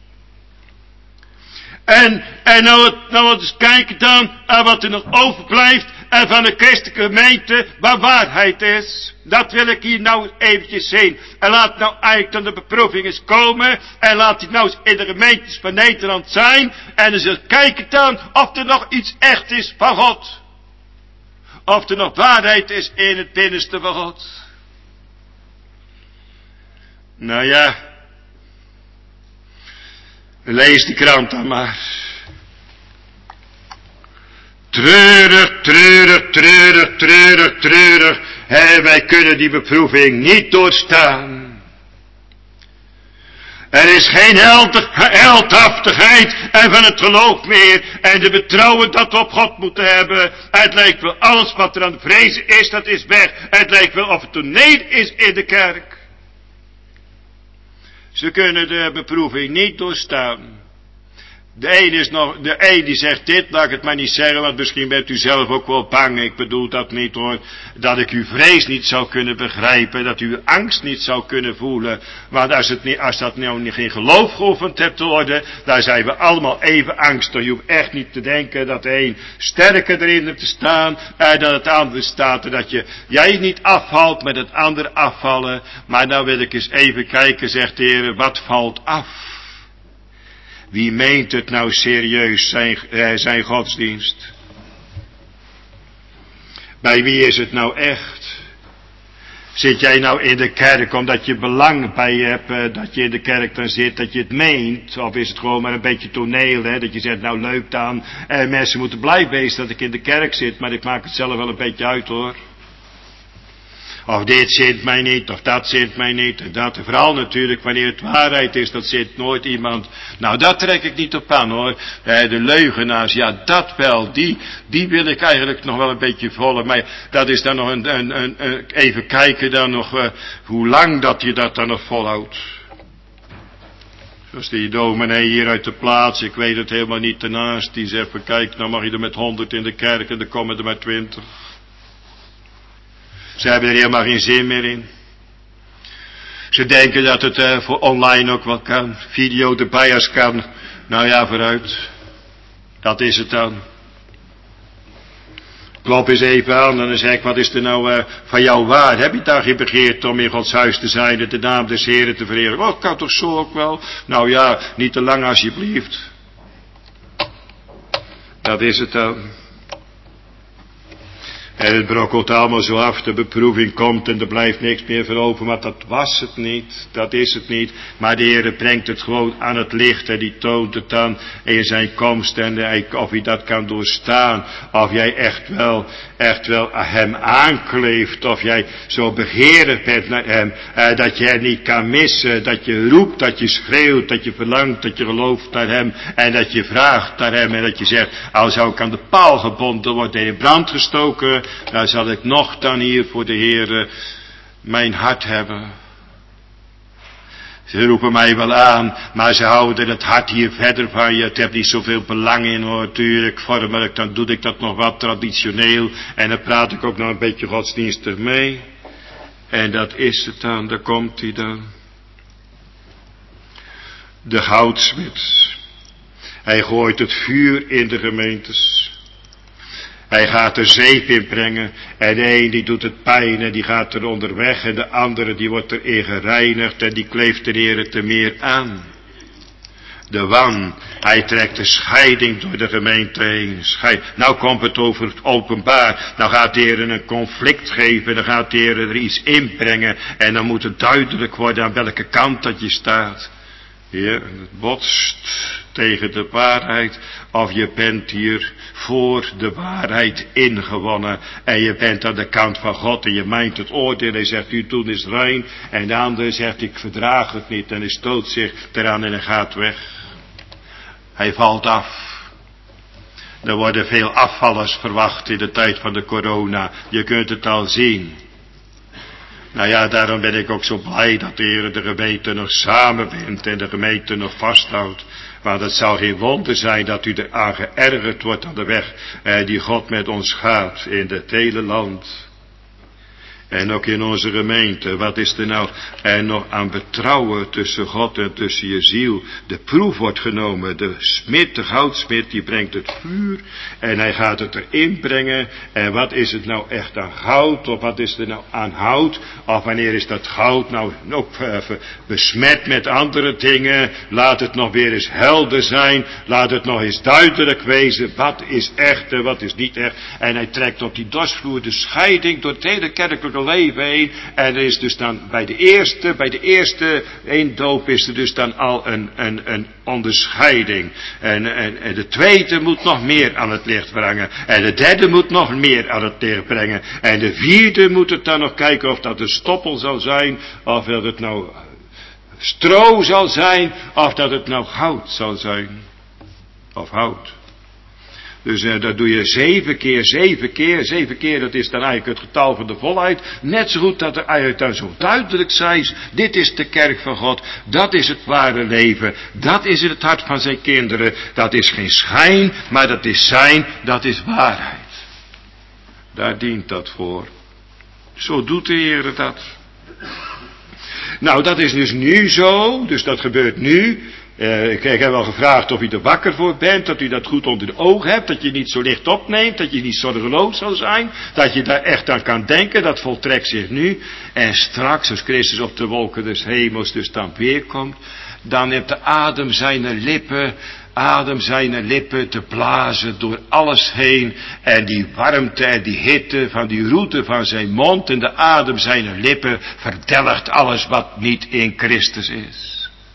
En nou eens kijken dan wat er nog overblijft van de christelijke gemeente waar waarheid is. Dat wil ik hier nou eventjes zien. En laat nou eigenlijk dan de beproeving eens komen. En laat die nou eens in de gemeentes van Nederland zijn. En dan eens kijken dan of er nog iets echt is van God. Of er nog waarheid is in het binnenste van God. Nou ja. Lees die krant dan maar. Treurig, treurig, treurig, treurig, treurig. Wij kunnen die beproeving niet doorstaan. Er is geen heldhaftigheid en van het geloof meer. En de betrouwen dat we op God moeten hebben. Het lijkt wel alles wat er aan het vrezen is, dat is weg. Het lijkt wel of het toneel is in de kerk. Ze kunnen de beproeving niet doorstaan. De een die zegt dit, laat ik het maar niet zeggen, want misschien bent u zelf ook wel bang. Ik bedoel dat niet hoor. Dat ik uw vrees niet zou kunnen begrijpen, dat u uw angst niet zou kunnen voelen. Want als dat nou niet geen geloof geoefend hebt te worden, dan zijn we allemaal even angstig. Je hoeft echt niet te denken dat de een sterker erin hebt te staan, dan het andere staat. En dat jij niet afvalt met het andere afvallen. Maar nou wil ik eens even kijken, zegt de Heer, wat valt af? Wie meent het nou serieus, zijn godsdienst? Bij wie is het nou echt? Zit jij nou in de kerk omdat je belang bij je hebt, dat je in de kerk dan zit, dat je het meent? Of is het gewoon maar een beetje toneel, hè? Dat je zegt, nou leuk dan, mensen moeten blij wezen dat ik in de kerk zit, maar ik maak het zelf wel een beetje uit hoor. Of dit zint mij niet, of dat zint mij niet. En dat vooral natuurlijk, wanneer het waarheid is, dat zint nooit iemand. Nou, dat trek ik niet op aan hoor. De leugenaars, ja, dat wel. Die wil ik eigenlijk nog wel een beetje volgen. Maar dat is dan nog even kijken dan nog, hoe lang dat je dat dan nog volhoudt. Zoals die dominee hier uit de plaats, ik weet het helemaal niet ernaast. Die zegt, kijk, nou mag je er met 100 in de kerk en dan komen er maar 20. Ze hebben er helemaal geen zin meer in. Ze denken dat het voor online ook wel kan. Video erbij als kan. Nou ja, vooruit. Dat is het dan. Klop eens even aan en dan zeg ik, wat is er nou van jou waar? Heb je daar geen begeerd om in Gods huis te zijn en de naam des Heren te vereren? Oh, kan toch zo ook wel? Nou ja, niet te lang alsjeblieft. Dat is het dan. En het brokkelt allemaal zo af, de beproeving komt en er blijft niks meer voor over. Maar dat was het niet, dat is het niet. Maar de Heer brengt het gewoon aan het licht en die toont het dan in zijn komst. En of hij dat kan doorstaan, of jij echt wel hem aankleeft. Of jij zo begeerig bent naar hem, dat je hem niet kan missen. Dat je roept, dat je schreeuwt, dat je verlangt, dat je gelooft naar hem. En dat je vraagt naar hem en dat je zegt, al zou ik aan de paal gebonden worden en in brand gestoken, dan zal ik nog dan hier voor de Heere mijn hart hebben. Ze roepen mij wel aan, maar ze houden het hart hier verder van je. Het heeft niet zoveel belang in hoor, tuurlijk. Vormelijk, dan doe ik dat nog wat traditioneel. En dan praat ik ook nog een beetje godsdienstig mee. En dat is het dan, daar komt hij dan. De goudsmid. Hij gooit het vuur in de gemeentes. Hij gaat er zeep in brengen en de een die doet het pijn en die gaat er onderweg en de andere die wordt erin gereinigd en die kleeft de Heere te meer aan. De wan, hij trekt de scheiding door de gemeente heen. Nou komt het over het openbaar, nou gaat de Heere een conflict geven, dan gaat de Heere er iets inbrengen en dan moet het duidelijk worden aan welke kant dat je staat. Ja, het botst tegen de waarheid, of je bent hier voor de waarheid ingewonnen en je bent aan de kant van God en je meent het oordeel en zegt u doen is rein en de andere zegt ik verdraag het niet en hij stoot zich eraan en hij gaat weg. Hij valt af. Er worden veel afvallers verwacht in de tijd van de corona, je kunt het al zien. Nou ja, daarom ben ik ook zo blij dat de Heer de gemeente nog samenbindt en de gemeente nog vasthoudt. Want het zal geen wonder zijn dat u eraan geërgerd wordt aan de weg die God met ons gaat in het hele land. En ook in onze gemeente, wat is er nou nog aan betrouwen tussen God en tussen je ziel? De proef wordt genomen, de smid, de goudsmid, die brengt het vuur en hij gaat het erin brengen. En wat is het nou echt aan goud, of wat is er nou aan hout? Of wanneer is dat goud nou ook besmet met andere dingen? Laat het nog weer eens helder zijn, laat het nog eens duidelijk wezen, wat is echt en wat is niet echt. En hij trekt op die dorsvloer de scheiding door het hele kerkelijke leven heen. En er is dus dan bij de eerste doop is er dus dan al een onderscheiding. En de tweede moet nog meer aan het licht brengen. En de derde moet nog meer aan het licht brengen. En de vierde moet het dan nog kijken of dat een stoppel zal zijn, of dat het nou stro zal zijn, of dat het nou goud zal zijn. Of hout. Dus dat doe je 7 keer, dat is dan eigenlijk het getal van de volheid. Net zo goed dat er eigenlijk dan zo duidelijk is, dit is de kerk van God, dat is het ware leven, dat is het hart van zijn kinderen, dat is geen schijn, maar dat is zijn, dat is waarheid. Daar dient dat voor. Zo doet de Heer dat. Nou, dat is dus nu zo, dus dat gebeurt nu. Ik heb wel gevraagd of u er wakker voor bent, dat u dat goed onder de ogen hebt, dat je niet zo licht opneemt, dat je niet zorgeloos zal zijn, dat je daar echt aan kan denken, dat voltrekt zich nu. En straks, als Christus op de wolken des hemels dus dan weerkomt, dan heeft de adem zijn lippen te blazen door alles heen, en die warmte en die hitte van die roete van zijn mond en de adem zijn lippen verdelgt alles wat niet in Christus is.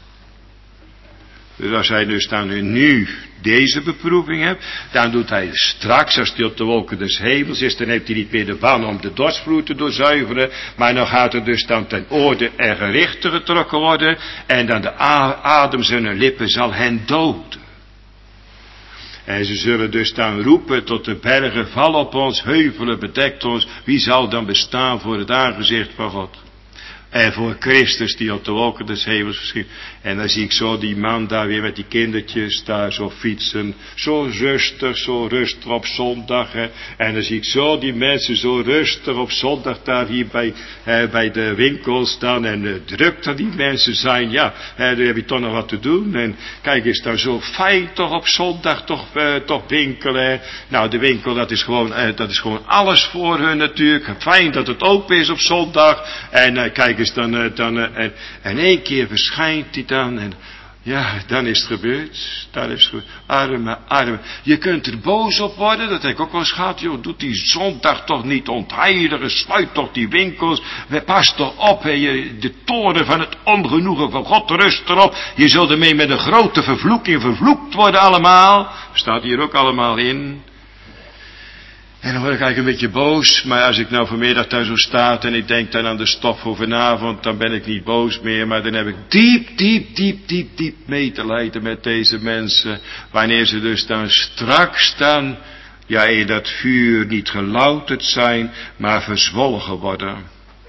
Dus als hij dus dan nu deze beproeving hebt, dan doet hij straks, als hij op de wolken des hemels is, dan heeft hij niet meer de ban om de dorsvloer te doorzuiveren, maar dan gaat er dus dan ten orde en gerichte getrokken worden, en dan de adem zijn lippen zal hen doden. En ze zullen dus dan roepen tot de bergen, val op ons, heuvelen bedekt ons, wie zal dan bestaan voor het aangezicht van God? En voor Christus die op de wolken des hemels verschijnt. En dan zie ik zo die man daar weer met die kindertjes daar zo fietsen. Zo rustig op zondag. Hè. En dan zie ik zo die mensen zo rustig op zondag daar hier bij de winkel staan. En druk dat die mensen zijn. Ja, dan heb je toch nog wat te doen. En kijk eens daar zo fijn toch op zondag toch winkelen. Hè. Nou, de winkel dat is gewoon alles voor hun natuurlijk. Fijn dat het open is op zondag. En kijk eens en één keer verschijnt hij dan en ja, dan is het gebeurd. Arme. Je kunt er boos op worden, dat heb ik ook wel eens gehad. Joh, doet die zondag toch niet ontheiligen, sluit toch die winkels. Pas toch op, de toren van het ongenoegen van God rust erop. Je zult ermee met een grote vervloeking vervloekt worden allemaal. Staat hier ook allemaal in. En dan word ik eigenlijk een beetje boos, maar als ik nou vanmiddag daar zo sta en ik denk dan aan de stof voor vanavond, dan ben ik niet boos meer, maar dan heb ik diep medelijden met deze mensen, wanneer ze dus dan straks dan, ja, in dat vuur niet gelouterd zijn, maar verzwolgen worden.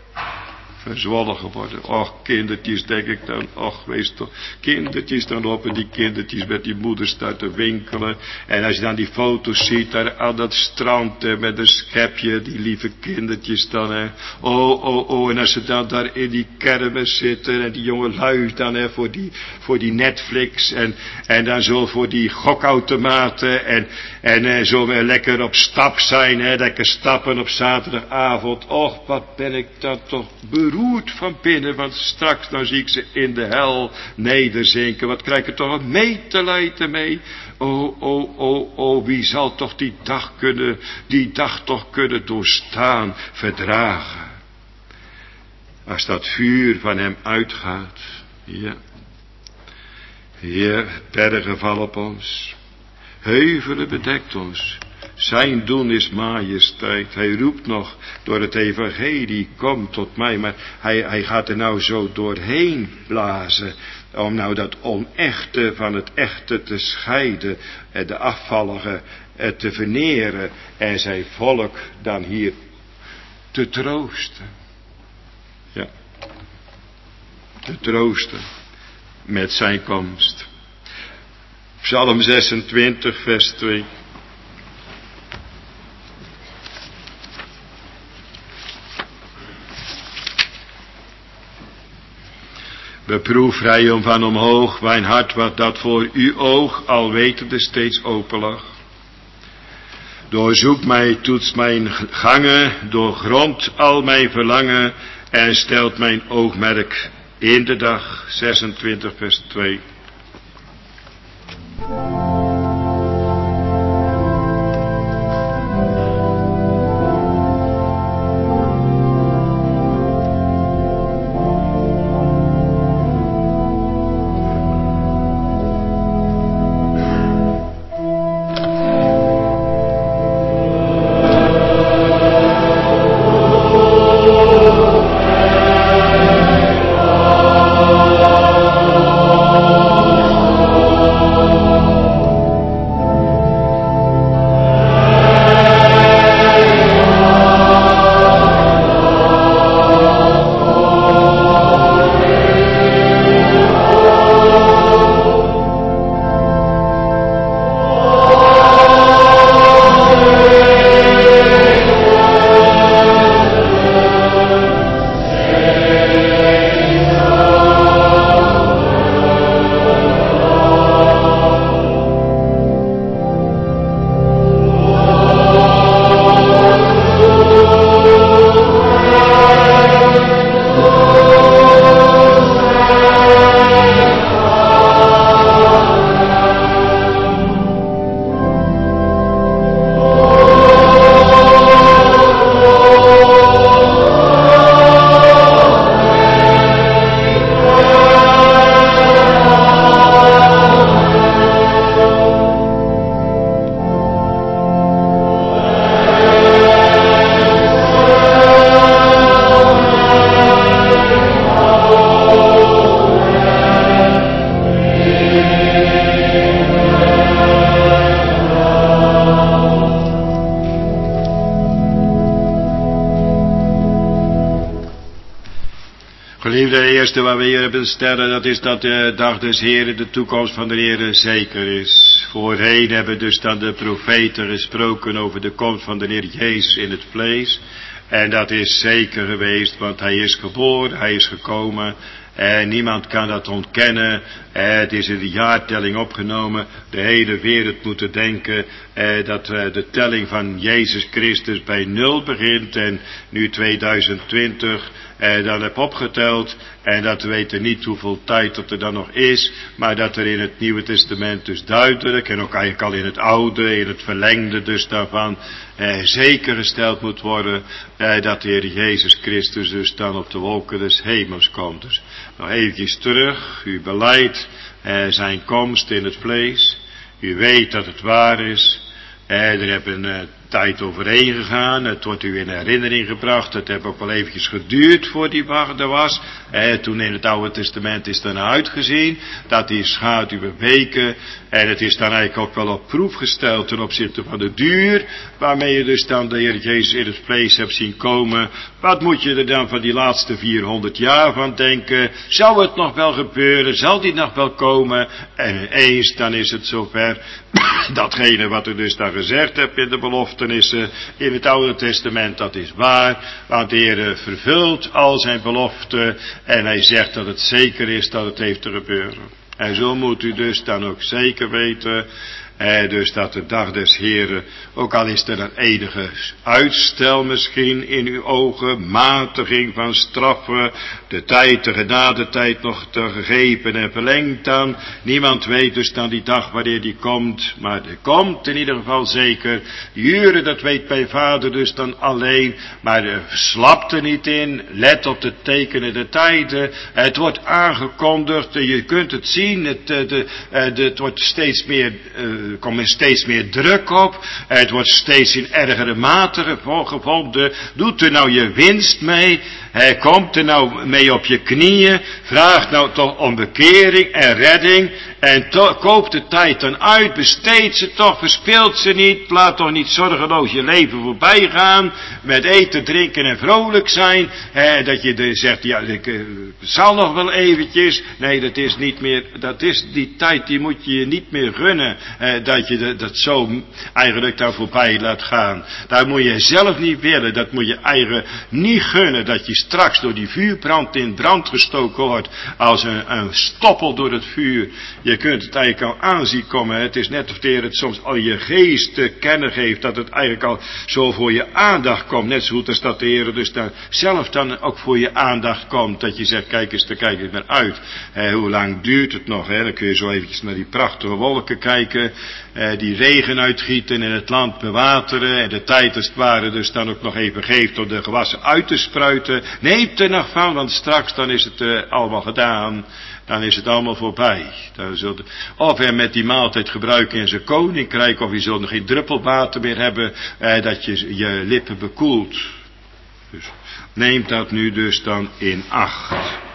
Och, kindertjes, denk ik dan. Och, wees toch. Kindertjes dan op en die kindertjes met die moeder staan te winkelen. En als je dan die foto's ziet daar aan dat strand met een schepje, die lieve kindertjes dan. Hè. Oh. En als ze dan daar in die kermis zitten en die jonge lui dan voor die Netflix. En dan zo voor die gokautomaten. En zo weer lekker op stap zijn. Hè, lekker stappen op zaterdagavond. Och, wat ben ik dan toch beroerd van binnen, want straks dan zie ik ze in de hel nederzinken. Wat krijg ik er toch een medelijden mee? Oh, wie zal toch die dag toch kunnen doorstaan, verdragen? Als dat vuur van hem uitgaat, ja. Heer, bergen vallen op ons, heuvelen bedekt ons. Zijn doen is majesteit. Hij roept nog door het evangelie, kom tot mij. Maar hij gaat er nou zo doorheen blazen. Om nou dat onechte van het echte te scheiden. De afvallige te verneren. En zijn volk dan hier te troosten. Ja. Te troosten met zijn komst. Psalm 26, vers 2. Beproef vrij van omhoog, mijn hart wat dat voor uw oog alwetende steeds open lag. Doorzoek mij, toets mijn gangen, doorgrond al mijn verlangen en stelt mijn oogmerk in de dag. 26 vers 2. Geliefde, de eerste waar we hier hebben stellen, dat is dat de dag des Heren, de toekomst van de Heren zeker is. Voorheen hebben dus dan de profeten gesproken over de komst van de Heer Jezus in het vlees. En dat is zeker geweest, want hij is geboren, hij is gekomen. En niemand kan dat ontkennen. Het is in de jaartelling opgenomen. De hele wereld moet er denken dat de telling van Jezus Christus bij 0 begint. En nu 2020 dan heb opgeteld. En dat we weten niet hoeveel tijd dat er dan nog is. Maar dat er in het Nieuwe Testament dus duidelijk. En ook eigenlijk al in het Oude, in het verlengde dus daarvan. Zeker gesteld moet worden. Dat de Heer Jezus Christus dus dan op de wolken des hemels komt. Dus nog eventjes terug. U beleidt zijn komst in het vlees. U weet dat het waar is. Er hebben tijd overheen gegaan. Het wordt u in herinnering gebracht. Het heeft ook wel eventjes geduurd voor die wacht er was. Toen in het Oude Testament is dan uitgezien dat die schaduwen weken. En het is dan eigenlijk ook wel op proef gesteld ten opzichte van de duur. Waarmee je dus dan de Heer Jezus in het vlees hebt zien komen. Wat moet je er dan van die laatste 400 jaar van denken? Zou het nog wel gebeuren? Zal die nog wel komen? En ineens dan is het zover. Datgene wat er dus dan gezegd hebt in de beloftenissen in het Oude Testament, dat is waar. Want de Heer vervult al zijn beloften en hij zegt dat het zeker is dat het heeft te gebeuren. En zo moet u dus dan ook zeker weten, dus dat de dag des Heren, ook al is er een enige uitstel misschien in uw ogen, matiging van straffen, de tijd, de genadetijd nog te gegeven en verlengd dan. Niemand weet dus dan die dag wanneer die komt, maar die komt in ieder geval zeker. Juren, dat weet mijn vader dus dan alleen, maar slapt er niet in, let op de tekenen, de tijden. Het wordt aangekondigd, je kunt het zien, het wordt steeds meer, er komt steeds meer druk op. Het wordt steeds in ergere mate gevonden. Doet er nou je winst mee. Komt er nou mee op je knieën. Vraagt nou toch om bekering en redding. En koop de tijd dan uit, besteed ze toch, verspilt ze niet. Laat toch niet zorgeloos je leven voorbij gaan. Met eten, drinken en vrolijk zijn. Dat je zegt, ja, ik zal nog wel eventjes. Nee, dat is niet meer, dat is die tijd, die moet je niet meer gunnen. Dat je dat zo eigenlijk daar voorbij laat gaan. Daar moet je zelf niet willen. Dat moet je eigenlijk niet gunnen. Dat je straks door die vuurbrand in brand gestoken wordt. Als een stoppel door het vuur. Je kunt het eigenlijk al aanzien komen. Het is net of de Heer het soms al je geest te kennen geeft. Dat het eigenlijk al zo voor je aandacht komt. Net zo goed als dat de Heer dus daar zelf dan ook voor je aandacht komt. Dat je zegt, kijk eens naar uit. Hoe lang duurt het nog? Dan kun je zo eventjes naar die prachtige wolken kijken. Die regen uitgieten en het land bewateren. En de tijd als het ware dus dan ook nog even geeft om de gewassen uit te spruiten. Neemt er nog van, want straks dan is het allemaal gedaan. Dan is het allemaal voorbij. Of hij met die maaltijd gebruiken in zijn koninkrijk. Of je zult nog geen druppel water meer hebben. Dat je lippen bekoelt. Dus neemt dat nu dus dan in acht.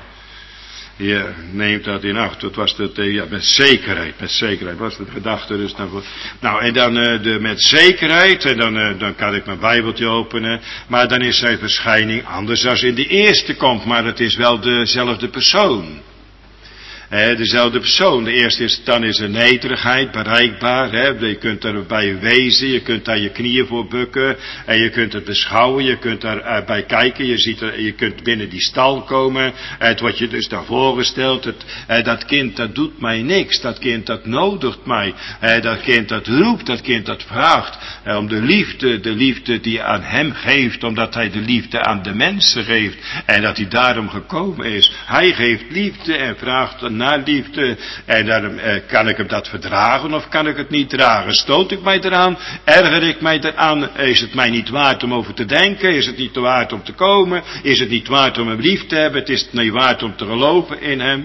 Ja, neemt dat in acht. Dat was het, ja, met zekerheid was de gedachte dus dan voor. Nou, en dan met zekerheid, en dan kan ik mijn Bijbeltje openen, maar dan is zijn verschijning anders dan in de eerste komt, maar het is wel dezelfde persoon. Dezelfde persoon. De eerste is, dan is er nederigheid bereikbaar. Je kunt er bij wezen, je kunt daar je knieën voor bukken. En je kunt het beschouwen, je kunt daarbij kijken. Je kunt binnen die stal komen. Het wordt je dus daar voorgesteld. Dat kind dat doet mij niks. Dat kind dat nodigt mij. Dat kind dat roept, dat kind dat vraagt. Om de liefde die aan hem geeft. Omdat hij de liefde aan de mensen geeft. En dat hij daarom gekomen is. Hij geeft liefde en vraagt naar liefde. En daarom kan ik hem dat verdragen of kan ik het niet dragen? Stoot ik mij eraan? Erger ik mij eraan? Is het mij niet waard om over te denken? Is het niet waard om te komen? Is het niet waard om hem lief te hebben? Het is het niet waard om te geloven in hem?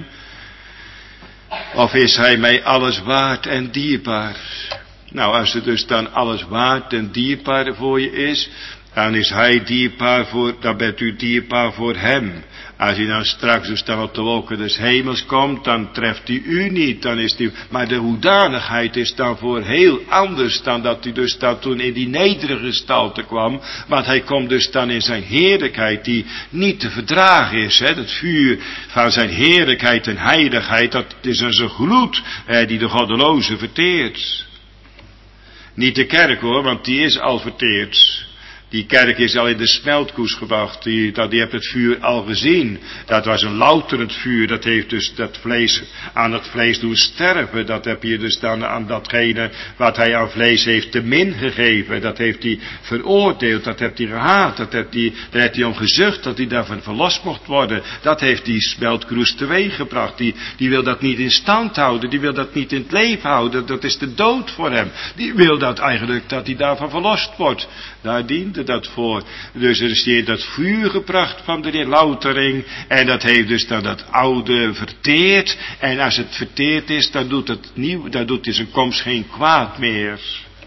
Of is hij mij alles waard en dierbaar? Nou, als het dus dan alles waard en dierbaar voor je is, dan is hij dierbaar dan bent u dierbaar voor hem. Als hij dan straks dus dan op de wolken des hemels komt, dan treft hij u niet. Maar de hoedanigheid is dan voor heel anders dan dat hij dus dan toen in die nederige gestalte kwam. Want hij komt dus dan in zijn heerlijkheid die niet te verdragen is. Het vuur van zijn heerlijkheid en heiligheid, dat is een zo'n gloed die de goddeloze verteert. Niet de kerk hoor, want die is al verteerd. Die kerk is al in de smeltkoes gebracht. Die heeft het vuur al gezien. Dat was een louterend vuur. Dat heeft dus dat vlees aan het vlees doen sterven. Dat heb je dus dan aan datgene wat hij aan vlees heeft te min gegeven. Dat heeft hij veroordeeld. Dat heeft hij gehaat. Daar heeft hij om gezucht dat hij daarvan verlost mocht worden. Dat heeft die smeltkroes teweeggebracht. Die wil dat niet in stand houden. Die wil dat niet in het leven houden. Dat is de dood voor hem. Die wil dat eigenlijk dat hij daarvan verlost wordt. Daar dient dat voor. Dus er is hier dat vuur gebracht van de loutering. En dat heeft dus dan dat oude verteerd. En als het verteerd is, dan doet in zijn komst geen kwaad meer.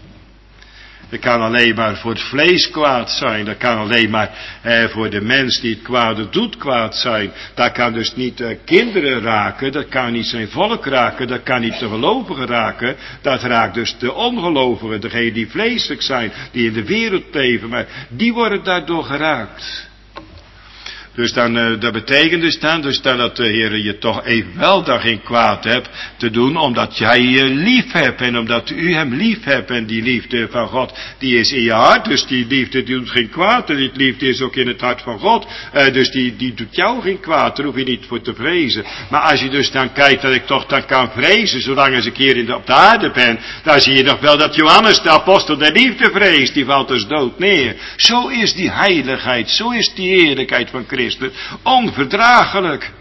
Dat kan alleen maar voor het vlees kwaad zijn. Dat kan alleen maar voor de mens die het kwade doet kwaad zijn. Dat kan dus niet kinderen raken. Dat kan niet zijn volk raken. Dat kan niet de gelovigen raken. Dat raakt dus de ongelovigen. Degenen die vleeselijk zijn. Die in de wereld leven. Maar die worden daardoor geraakt. Dus dat betekent dus dan dat de Heer je toch evenwel daar geen kwaad hebt te doen, omdat jij je lief hebt en omdat u hem lief hebt. En die liefde van God, die is in je hart, dus die liefde die doet geen kwaad. En die liefde is ook in het hart van God, dus die doet jou geen kwaad, daar hoef je niet voor te vrezen. Maar als je dus dan kijkt dat ik toch dan kan vrezen, zolang als ik hier op de aarde ben, dan zie je nog wel dat Johannes, de apostel der liefde, vreest, die valt dus dood neer. Zo is die heiligheid, zo is die heerlijkheid van Christus. Onverdraaglijk.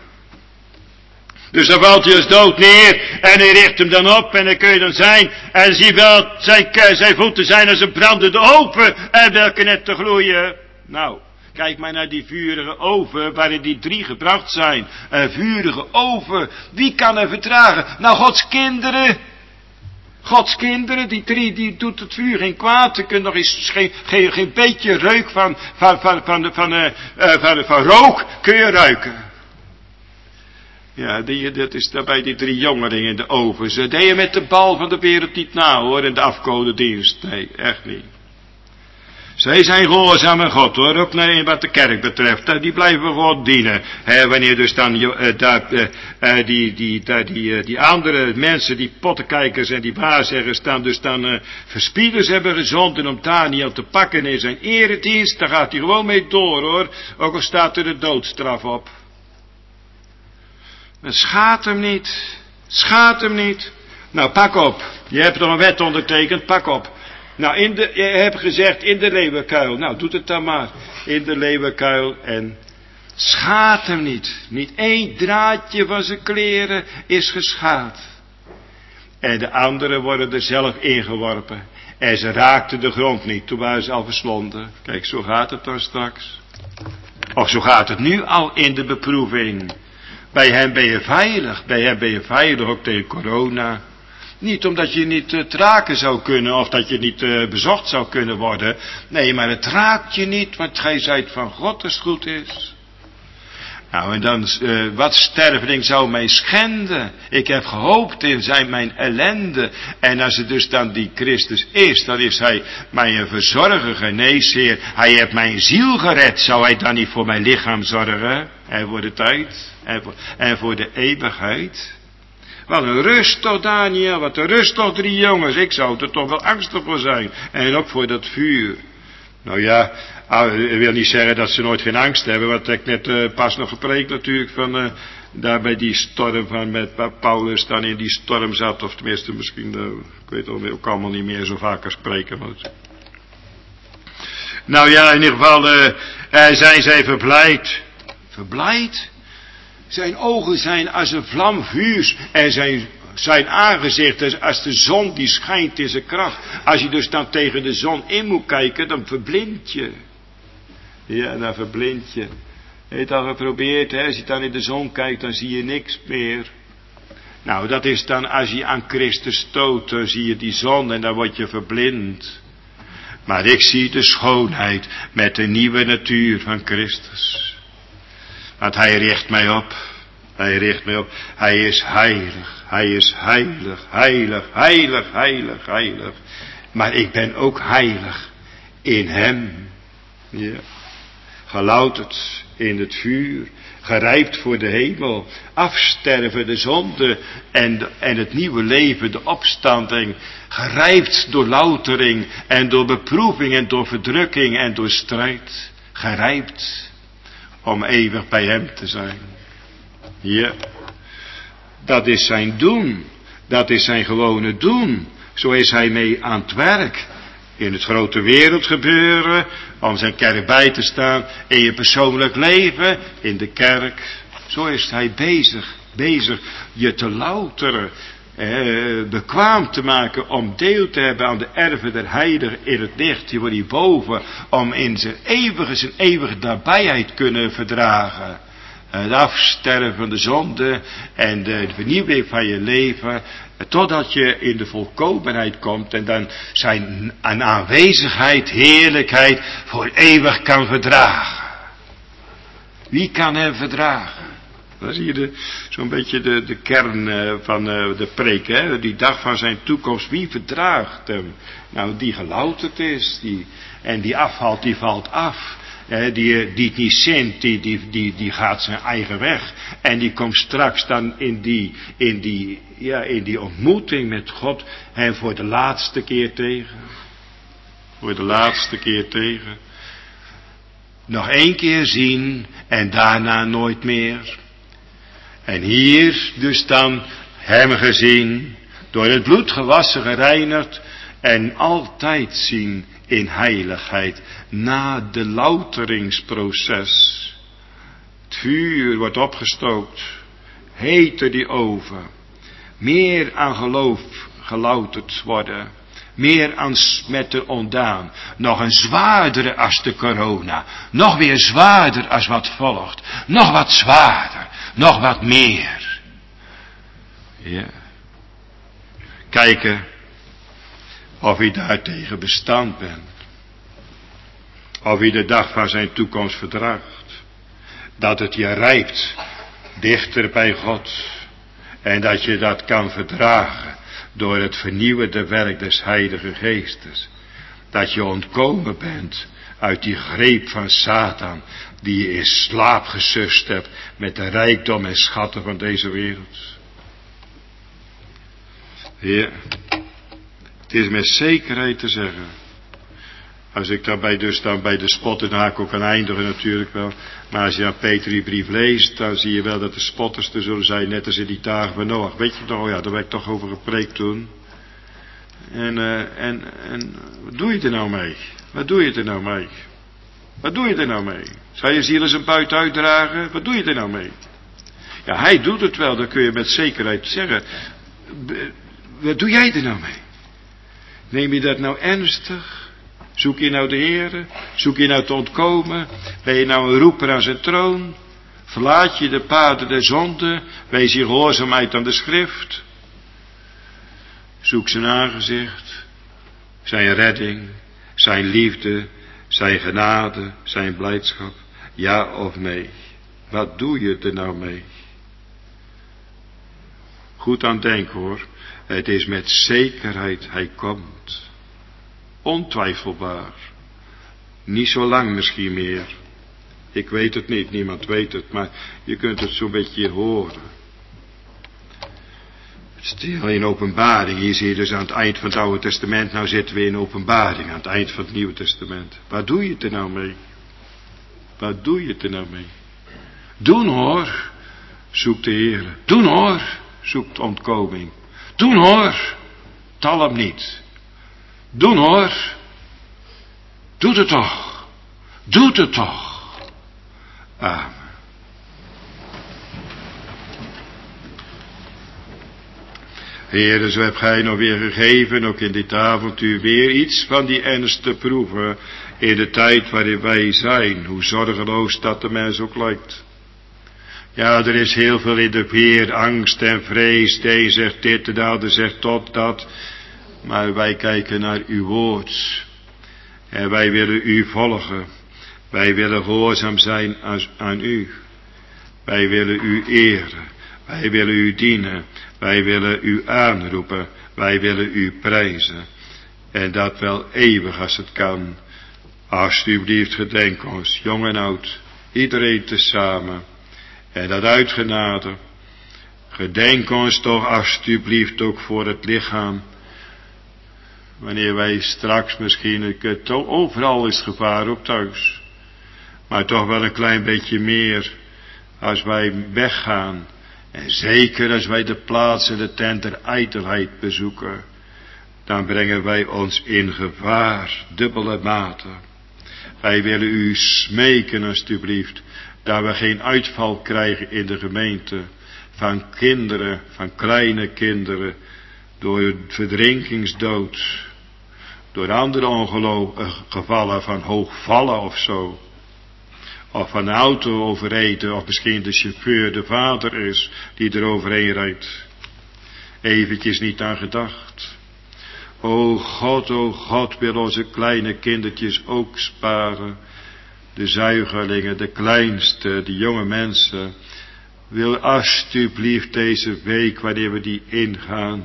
Dus dan valt hij als dood neer en hij richt hem dan op en dan kun je dan zijn en zie wel zijn voeten zijn als een brandende oven en welke net te gloeien. Nou, kijk maar naar die vurige oven waarin die 3 gebracht zijn. Een vurige oven, wie kan er verdragen? Nou, Gods kinderen. Gods kinderen, die 3, die doet het vuur geen kwaad. Ze kunnen nog eens geen beetje reuk van rook kun je ruiken. Ja, dat is daarbij die 3 jongelingen in de oven. Ze deden met de bal van de wereld niet na, hoor, en de afgodendienst. Nee, echt niet. Zij zijn gehoorzaam aan God, hoor, ook naar wat de kerk betreft. Die blijven God dienen. Wanneer dus dan die andere mensen, die pottenkijkers en die waarzeggers dan verspieders hebben gezonden om Daniel te pakken in zijn eredienst, daar gaat hij gewoon mee door, hoor. Ook al staat er de doodstraf op. Het schaadt hem niet. Schaadt hem niet. Nou, pak op. Je hebt nog een wet ondertekend, pak op. Nou, je hebt gezegd in de leeuwenkuil. Nou, doet het dan maar. In de leeuwenkuil en schaadt hem niet. Niet 1 draadje van zijn kleren is geschaad. En de anderen worden er zelf ingeworpen. En ze raakten de grond niet. Toen waren ze al verslonden. Kijk, zo gaat het dan straks. Of zo gaat het nu al in de beproeving. Bij hem ben je veilig. Bij hem ben je veilig ook tegen corona. Niet omdat je niet het raken zou kunnen of dat je niet bezocht zou kunnen worden. Nee, maar het raakt je niet, want gij zijt van God als het goed is. Nou, en dan, wat sterveling zou mij schenden? Ik heb gehoopt in mijn ellende. En als het dus dan die Christus is, dan is hij mijn verzorger, geneesheer. Hij heeft mijn ziel gered. Zou hij dan niet voor mijn lichaam zorgen? En voor de tijd? En voor de eeuwigheid? Wat een rust toch, Daniel, wat een rust toch, 3 jongens. Ik zou er toch wel angstig voor zijn. En ook voor dat vuur. Nou ja, ik wil niet zeggen dat ze nooit geen angst hebben. Want ik net pas nog gepreekt natuurlijk van daar bij die storm van met Paulus dan in die storm zat. Of tenminste misschien, ik weet het ook allemaal niet meer zo vaker spreken. Maar... Nou ja, in ieder geval zijn zij verblijd. Verblijd? Zijn ogen zijn als een vlam vuurs en zijn aangezicht is als de zon die schijnt in zijn kracht. Als je dus dan tegen de zon in moet kijken, dan verblind je. Ja, dan verblind je. Heb je het al geprobeerd, hè? Als je dan in de zon kijkt, dan zie je niks meer. Nou, dat is dan als je aan Christus stoot, dan zie je die zon en dan word je verblind. Maar ik zie de schoonheid met de nieuwe natuur van Christus. Want hij richt mij op. Hij richt mij op. Hij is heilig. Hij is heilig. Heilig. Heilig. Heilig. Heilig. Maar ik ben ook heilig. In hem. Ja. Gelouterd in het vuur. Gerijpt voor de hemel. Afsterven de zonde. En het nieuwe leven. De opstanding. Gerijpt door loutering. En door beproeving. En door verdrukking. En door strijd. Gerijpt. Om eeuwig bij hem te zijn. Ja. Dat is zijn doen. Dat is zijn gewone doen. Zo is hij mee aan het werk. In het grote wereldgebeuren. Om zijn kerk bij te staan. In je persoonlijk leven. In de kerk. Zo is hij bezig. Bezig je te louteren. Bekwaam te maken om deel te hebben aan de erven der heiligen in het licht, die wordt hierboven, om in zijn eeuwige nabijheid kunnen verdragen. Het afsterven van de zonde en de vernieuwing van je leven, totdat je in de volkomenheid komt en dan zijn aanwezigheid, heerlijkheid voor eeuwig kan verdragen. Wie kan hem verdragen? Dan zie je zo'n beetje de kern van de preek, hè? Die dag van zijn toekomst. Wie verdraagt hem? Nou, die gelouterd is. Die afvalt, die valt af. Die het niet zint, die gaat zijn eigen weg. En die komt straks dan in die ontmoeting met God hem voor de laatste keer tegen. Voor de laatste keer tegen. Nog 1 keer zien en daarna nooit meer. En hier dus dan hem gezien, door het bloed gewassen gereinigd en altijd zien in heiligheid, na de louteringsproces. Het vuur wordt opgestookt, heter die oven, meer aan geloof gelouterd worden, meer aan smetten ontdaan, nog een zwaardere als de corona, nog weer zwaarder als wat volgt, nog wat zwaarder. Nog wat meer. Ja. Kijken of u daartegen bestand bent. Of u de dag van zijn toekomst verdraagt. Dat het je rijpt dichter bij God. En dat je dat kan verdragen door het vernieuwende werk des Heilige Geestes. Dat je ontkomen bent uit die greep van Satan, die je in slaap gesust hebt met de rijkdom en schatten van deze wereld. Heer, het is met zekerheid te zeggen, als ik daarbij dus dan bij de spotten, dan ga ik ook aan eindigen natuurlijk wel, maar als je aan Peter die brief leest, dan zie je wel dat de spotters er zullen zijn, net als in die dagen van Noach. Weet je nog, ja, daar werd ik toch over gepreekt toen. En wat doe je er nou mee? Wat doe je er nou mee? Wat doe je er nou mee? Zou je ziel eens een buit uitdragen? Wat doe je er nou mee? Ja, hij doet het wel, dat kun je met zekerheid zeggen. Wat doe jij er nou mee? Neem je dat nou ernstig? Zoek je nou de Heere? Zoek je nou te ontkomen? Ben je nou een roeper aan zijn troon? Verlaat je de paden der zonde? Wees je gehoorzaamheid aan de schrift? Zoek zijn aangezicht, zijn redding, zijn liefde, zijn genade, zijn blijdschap. Ja of nee? Wat doe je er nou mee? Goed aan denken hoor. Het is met zekerheid hij komt. Ontwijfelbaar. Niet zo lang misschien meer. Ik weet het niet, niemand weet het, maar je kunt het zo'n beetje horen. Het is in Openbaring, hier zie je dus aan het eind van het Oude Testament, nou zitten we in Openbaring, aan het eind van het Nieuwe Testament. Waar doe je het er nou mee? Waar doe je het er nou mee? Doen hoor, zoekt de Heer. Doen hoor, zoekt ontkoming. Doen hoor, tal hem niet. Doen hoor, doet het toch. Doet het toch. Amen. Heere, zo hebt gij nog weer gegeven, ook in dit avontuur, weer iets van die ernst te proeven in de tijd waarin wij zijn, hoe zorgeloos dat de mens ook lijkt. Ja, er is heel veel in de weer, angst en vrees, de een zegt dit, de ander zegt dat, maar wij kijken naar uw woord en wij willen u volgen, wij willen gehoorzaam zijn aan u, wij willen u eren, wij willen u dienen, wij willen u aanroepen, wij willen u prijzen. En dat wel eeuwig als het kan. Alsjeblieft gedenk ons, jong en oud, iedereen tezamen. En dat uit genade. Gedenk ons toch alsjeblieft ook voor het lichaam. Wanneer wij straks misschien, overal is gevaar op thuis. Maar toch wel een klein beetje meer als wij weggaan. En zeker als wij de plaats en de tent der ijdelheid bezoeken, dan brengen wij ons in gevaar, dubbele mate. Wij willen u smeken alstublieft, dat we geen uitval krijgen in de gemeente, van kinderen, van kleine kinderen, door verdrinkingsdood, door andere gevallen van hoogvallen of zo. Of van de auto overreden, of misschien de chauffeur de vader is, die er overheen rijdt. Eventjes niet aan gedacht. O God, wil onze kleine kindertjes ook sparen. De zuigelingen, de kleinste, de jonge mensen. Wil alsjeblieft deze week, wanneer we die ingaan,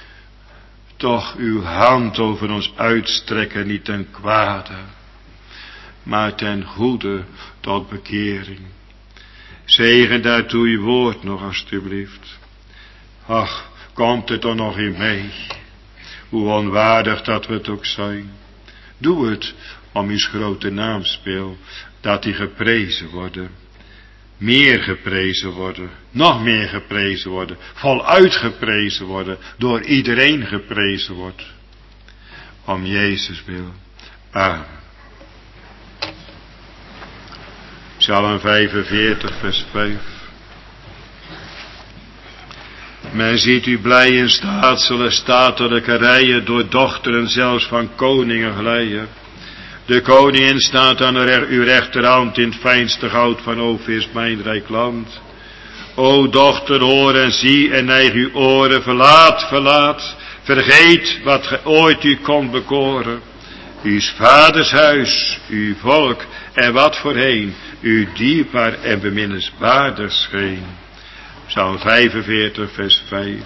toch uw hand over ons uitstrekken, niet ten kwade, maar ten goede tot bekering. Zegen daartoe uw woord nog alstublieft. Ach, komt het er nog in mee, hoe onwaardig dat we het ook zijn. Doe het om uw grote naamspeel, dat die geprezen worden. Meer geprezen worden, nog meer geprezen worden, voluit geprezen worden, door iedereen geprezen wordt. Om Jezus wil. Amen. Psalm 45 vers 5. Men ziet u blij in staatselen, statelijke rijen, door dochteren zelfs van koningen glijden. De koningin staat aan uw rechterhand in het fijnste goud van Ophir, mijn rijk land. O dochter, hoor en zie en neig uw oren, verlaat, vergeet wat ge ooit u kon bekoren. Uw vaders huis, uw volk en wat voorheen, u dierbaar en beminnenswaardig scheen. Psalm 45 vers 5.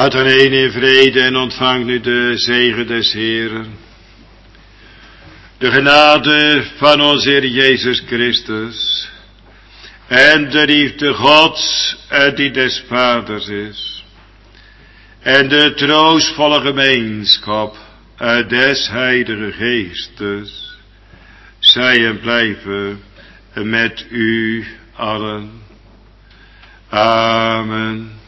Gaat dan heen in vrede en ontvangt nu de zegen des Heeren. De genade van onze Heer Jezus Christus en de liefde Gods en die des Vaders is. En de troostvolle gemeenschap des Heilige Geestes, zij en blijven met u allen. Amen.